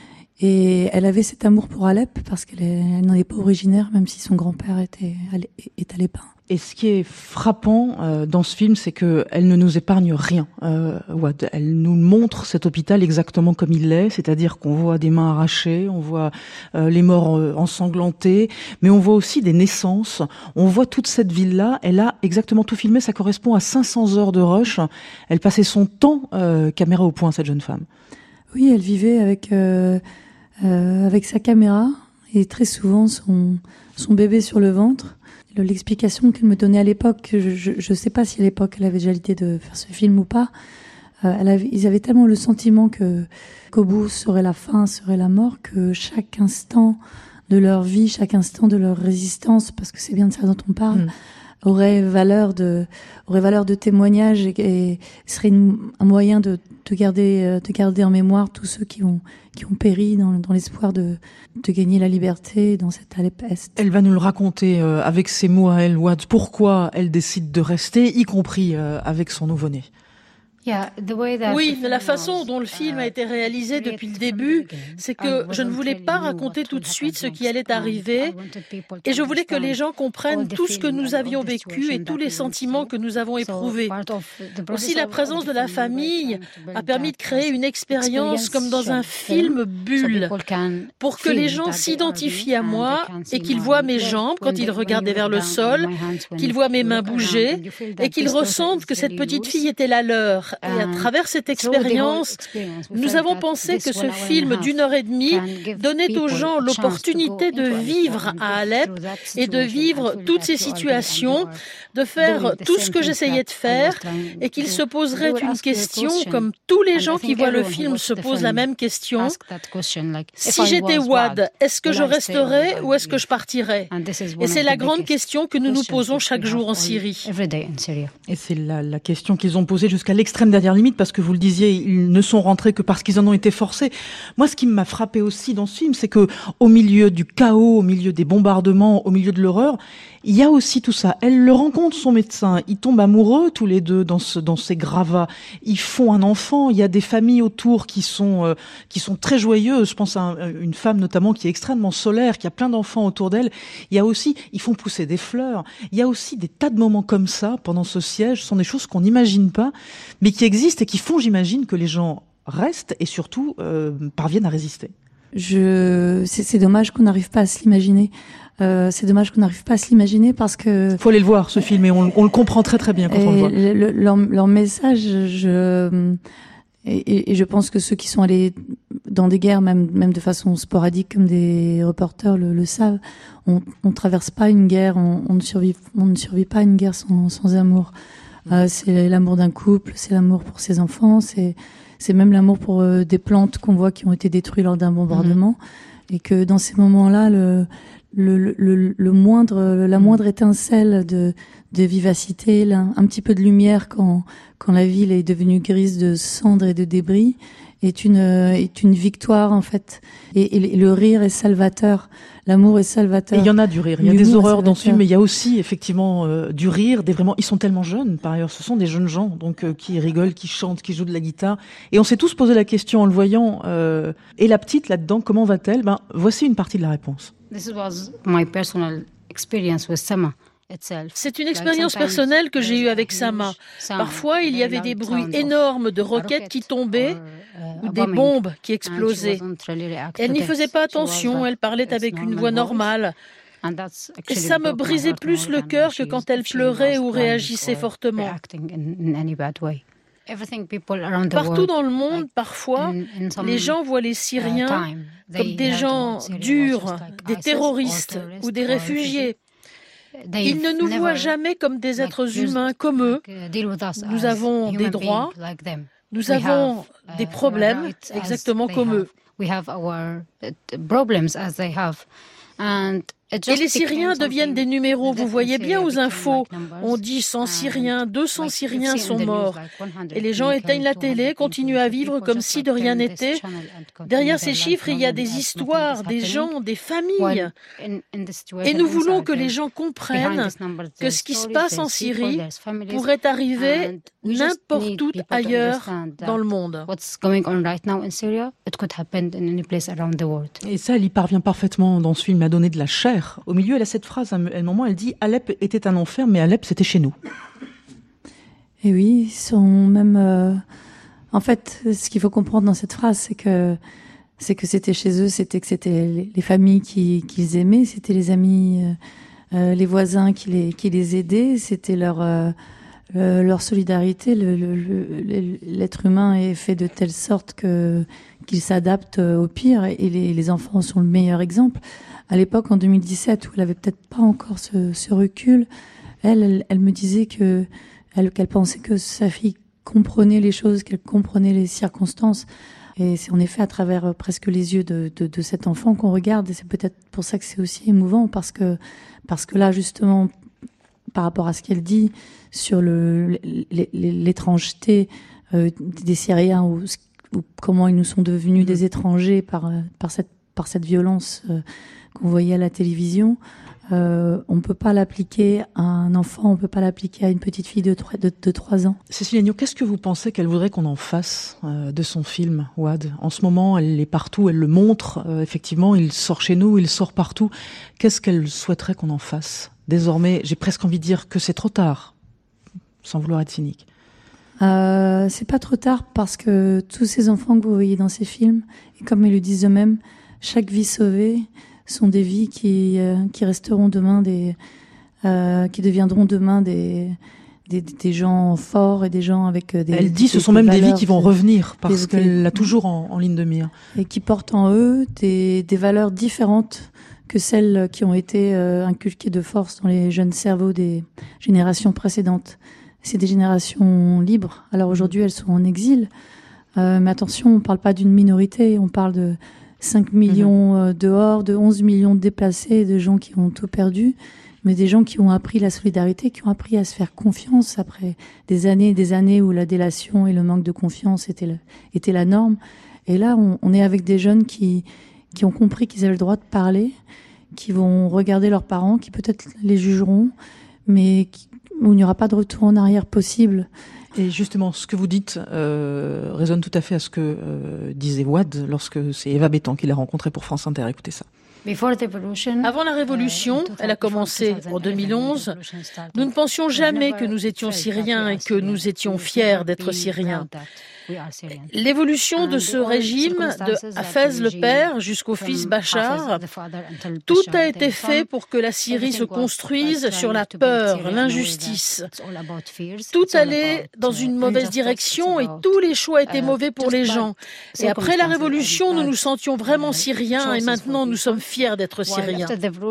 Et elle avait cet amour pour Alep parce qu'elle est, elle n'en est pas originaire, même si son grand-père était, est alépin. Et ce qui est frappant euh, dans ce film, c'est que elle ne nous épargne rien. Euh, Ouad, elle nous montre cet hôpital exactement comme il l'est, c'est-à-dire qu'on voit des mains arrachées, on voit euh, les morts euh, ensanglantés, mais on voit aussi des naissances. On voit toute cette ville-là. Elle a exactement tout filmé. Ça correspond à cinq cents heures de rush. Elle passait son temps euh, caméra au point, cette jeune femme. Oui, elle vivait avec euh, euh, avec sa caméra et très souvent son son bébé sur le ventre. L'explication qu'elle me donnait à l'époque, je ne sais pas si à l'époque elle avait déjà l'idée de faire ce film ou pas, euh, elle avait, ils avaient tellement le sentiment que qu'au bout serait la fin, serait la mort, que chaque instant de leur vie, chaque instant de leur résistance, parce que c'est bien de ça dont on parle, mmh. aurait valeur de aurait valeur de témoignage et, et serait une, un moyen de, de garder de garder en mémoire tous ceux qui ont qui ont péri dans, dans l'espoir de de gagner la liberté dans cette Alep Est. Elle va nous le raconter euh, avec ses mots à elle, Ouad, pourquoi elle décide de rester, y compris euh, avec son nouveau-né. Oui, la façon dont le film a été réalisé depuis le début, c'est que je ne voulais pas raconter tout de suite ce qui allait arriver et je voulais que les gens comprennent tout ce que nous avions vécu et tous les sentiments que nous avons éprouvés. Aussi, la présence de la famille a permis de créer une expérience comme dans un film bulle pour que les gens s'identifient à moi et qu'ils voient mes jambes quand ils regardaient vers le sol, qu'ils voient mes mains bouger et qu'ils ressentent que cette petite fille était la leur. Et à travers cette expérience, nous avons pensé que ce film d'une heure et demie donnait aux gens l'opportunité de vivre à Alep et de vivre toutes ces situations, de faire tout ce que j'essayais de faire et qu'ils se poseraient une question comme tous les gens qui voient le film se posent la même question. Si j'étais Ouad, est-ce que je resterais ou est-ce que je partirais? Et c'est la grande question que nous nous posons chaque jour en Syrie. Et c'est la, la question qu'ils ont posée jusqu'à l'extrême dernière limite, parce que vous le disiez, ils ne sont rentrés que parce qu'ils en ont été forcés. Moi, ce qui m'a frappé aussi dans ce film, c'est que au milieu du chaos, au milieu des bombardements, au milieu de l'horreur, il y a aussi tout ça. Elle le rencontre, son médecin. Ils tombent amoureux tous les deux dans ce, dans ces gravats. Ils font un enfant. Il y a des familles autour qui sont, euh, qui sont très joyeuses. Je pense à un, une femme notamment qui est extrêmement solaire, qui a plein d'enfants autour d'elle. Il y a aussi, ils font pousser des fleurs. Il y a aussi des tas de moments comme ça pendant ce siège. Ce sont des choses qu'on n'imagine pas, mais qui existent et qui font, j'imagine, que les gens restent et surtout euh, parviennent à résister. Je, c'est, c'est dommage qu'on n'arrive pas à se l'imaginer. Euh, c'est dommage qu'on n'arrive pas à se l'imaginer parce que... Faut aller le voir, ce film, et on, on le comprend très très bien quand on le voit. Le, le, leur, leur message, je... Et, et je pense que ceux qui sont allés dans des guerres, même, même de façon sporadique, comme des reporters le, le savent, on ne traverse pas une guerre, on, on, ne survit, on ne survit pas à une guerre sans, sans amour. Euh, c'est l'amour d'un couple, c'est l'amour pour ses enfants, c'est, c'est même l'amour pour euh, des plantes qu'on voit qui ont été détruites lors d'un bombardement. Mmh. Et que dans ces moments-là, le, le, le, le moindre, la moindre étincelle de, de vivacité, là, un petit peu de lumière quand, quand la ville est devenue grise de cendres et de débris, est une est une victoire en fait. Et, et le rire est salvateur. L'amour est salvateur. Et il y en a du rire. Il y a des horreurs dans ce film, mais il y a aussi effectivement euh, du rire. Des vraiment, ils sont tellement jeunes. Par ailleurs, ce sont des jeunes gens, donc euh, qui rigolent, qui chantent, qui jouent de la guitare. Et on s'est tous posé la question en le voyant. Euh, et la petite là-dedans, comment va-t-elle? Ben, voici une partie de la réponse. This was my personal experience with Sama. C'est une expérience personnelle que j'ai eue avec Sama. Parfois, il y avait des bruits énormes de roquettes qui tombaient ou des bombes qui explosaient. Elle n'y faisait pas attention, elle parlait avec une voix normale. Et ça me brisait plus le cœur que quand elle pleurait ou réagissait fortement. Partout dans le monde, parfois, les gens voient les Syriens comme des gens durs, des terroristes ou des réfugiés. Ils ne nous voient jamais comme des êtres humains comme eux. Nous avons des droits, nous avons des problèmes exactement comme eux. Et les Syriens deviennent des numéros. Vous voyez bien aux infos, on dit cent Syriens, deux cents Syriens sont morts. Et les gens éteignent la télé, continuent à vivre comme si de rien n'était. Derrière ces chiffres, il y a des histoires, des gens, des familles. Et nous voulons que les gens comprennent que ce qui se passe en Syrie pourrait arriver n'importe où ailleurs dans le monde. Et ça, elle y parvient parfaitement dans ce film, à donner de la chair. Au milieu, elle a cette phrase, à un moment, elle dit « Alep était un enfer, mais Alep, c'était chez nous ». Et oui, ils sont même... Euh, en fait, ce qu'il faut comprendre dans cette phrase, c'est que c'est que c'était chez eux, c'était que c'était les, les familles qui, qu'ils aimaient, c'était les amis, euh, euh, les voisins qui les, qui les aidaient, c'était leur... Euh, Euh, leur solidarité. Le, le, le, l'être humain est fait de telle sorte que qu'il s'adapte au pire, et les, les enfants sont le meilleur exemple. À l'époque, en deux mille dix-sept, où elle avait peut-être pas encore ce, ce recul, elle, elle, elle me disait que elle, qu'elle pensait que sa fille comprenait les choses, qu'elle comprenait les circonstances. Et c'est en effet à travers presque les yeux de, de, de cet enfant qu'on regarde, et c'est peut-être pour ça que c'est aussi émouvant, parce que parce que là, justement, par rapport à ce qu'elle dit sur le, l'étrangeté euh, des Syriens, ou, ou comment ils nous sont devenus des étrangers par, par, cette, par cette violence euh, qu'on voyait à la télévision, euh, on ne peut pas l'appliquer à un enfant, on ne peut pas l'appliquer à une petite fille de trois, de, de trois ans. Cécile Agneau, qu'est-ce que vous pensez qu'elle voudrait qu'on en fasse euh, de son film, Ouad? En ce moment, elle est partout, elle le montre, euh, effectivement, il sort chez nous, il sort partout. Qu'est-ce qu'elle souhaiterait qu'on en fasse? Désormais, j'ai presque envie de dire que c'est trop tard, sans vouloir être cynique. Euh, c'est pas trop tard, parce que tous ces enfants que vous voyez dans ces films, et comme ils le disent eux-mêmes, chaque vie sauvée sont des vies qui, euh, qui resteront demain, des, euh, qui deviendront demain des, des, des gens forts et des gens avec des... Elle dit, des, ce sont des même valeurs, des vies qui vont revenir, parce des, qu'elle l'a toujours en, en ligne de mire. Et qui portent en eux des, des valeurs différentes que celles qui ont été euh, inculquées de force dans les jeunes cerveaux des générations précédentes. C'est des générations libres. Alors aujourd'hui, elles sont en exil. Euh, mais attention, on ne parle pas d'une minorité. On parle de cinq millions euh, dehors, de onze millions de déplacés, de gens qui ont tout perdu, mais des gens qui ont appris la solidarité, qui ont appris à se faire confiance après des années et des années où la délation et le manque de confiance étaient, le, étaient la norme. Et là, on, on est avec des jeunes qui... qui ont compris qu'ils avaient le droit de parler, qui vont regarder leurs parents, qui peut-être les jugeront, mais qui, où il n'y aura pas de retour en arrière possible. Et justement, ce que vous dites euh, résonne tout à fait à ce que euh, disait Ouad lorsque c'est Eva Bétan qui l'a rencontré pour France Inter. Écoutez ça. Avant la Révolution, elle a commencé en deux mille onze, nous ne pensions jamais que nous étions Syriens et que nous étions fiers d'être Syriens. L'évolution de ce régime, de Hafez le père jusqu'au fils Bachar, tout a été fait pour que la Syrie se construise sur la peur, l'injustice. Tout allait dans une mauvaise direction et tous les choix étaient mauvais pour les gens. Et après la Révolution, nous nous sentions vraiment Syriens et maintenant nous sommes fiers d'être Syriens.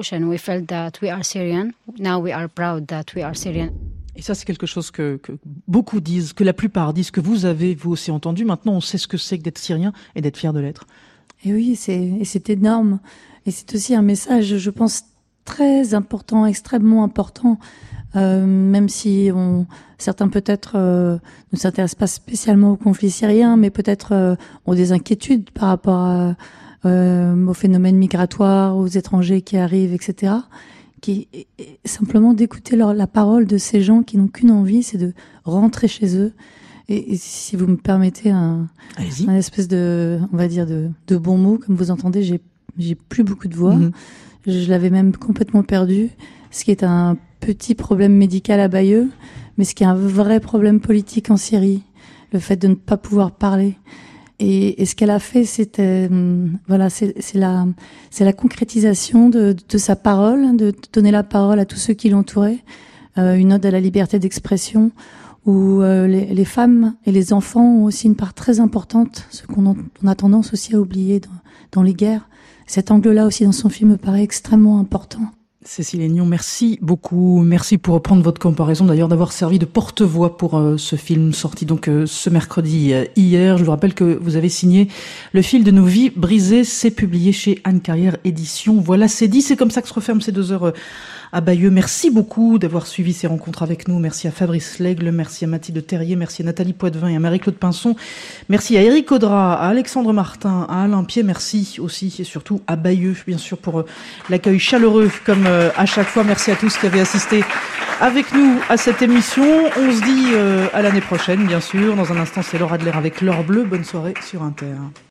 Et ça, c'est quelque chose que, que beaucoup disent, que la plupart disent, que vous avez, vous aussi, entendu. Maintenant, on sait ce que c'est que d'être syrien et d'être fier de l'être. Et oui, c'est, et c'est énorme. Et c'est aussi un message, je pense, très important, extrêmement important Euh, même si on, certains peut-être euh, ne s'intéressent pas spécialement au conflit syrien, mais peut-être euh, ont des inquiétudes par rapport à, euh, aux phénomènes migratoires, aux étrangers qui arrivent, et cetera. Qui, et, et simplement d'écouter leur, la parole de ces gens qui n'ont qu'une envie, c'est de rentrer chez eux. Et, et si vous me permettez un, un espèce de, on va dire de, de bon mot, comme vous entendez, j'ai, j'ai plus beaucoup de voix. Mmh. Je l'avais même complètement perdu. Ce qui est un petit problème médical à Bayeux, mais ce qui est un vrai problème politique en Syrie, le fait de ne pas pouvoir parler. Et, et ce qu'elle a fait, c'était, voilà, c'est, c'est la, c'est la concrétisation de, de sa parole, de donner la parole à tous ceux qui l'entouraient, euh, une ode à la liberté d'expression, où euh, les, les femmes et les enfants ont aussi une part très importante, ce qu'on a, on a tendance aussi à oublier dans, dans les guerres. Cet angle-là aussi dans son film me paraît extrêmement important. Cécile Aignan, merci beaucoup. Merci pour reprendre votre comparaison, d'ailleurs d'avoir servi de porte-voix pour euh, ce film sorti donc euh, ce mercredi euh, hier. Je vous rappelle que vous avez signé Le fil de nos vies brisées, c'est publié chez Anne Carrière Éditions. Voilà, c'est dit, c'est comme ça que se referment ces deux heures euh, à Bayeux. Merci beaucoup d'avoir suivi ces rencontres avec nous. Merci à Fabrice Lègle, merci à Mathilde Terrier, merci à Nathalie Poitvin et à Marie-Claude Pinson. Merci à Éric Audra, à Alexandre Martin, à Alain Pied, merci aussi et surtout à Bayeux, bien sûr, pour l'accueil chaleureux comme à chaque fois. Merci à tous qui avez assisté avec nous à cette émission. On se dit à l'année prochaine, bien sûr. Dans un instant, c'est Laura Adler avec L'Or Bleu. Bonne soirée sur Inter.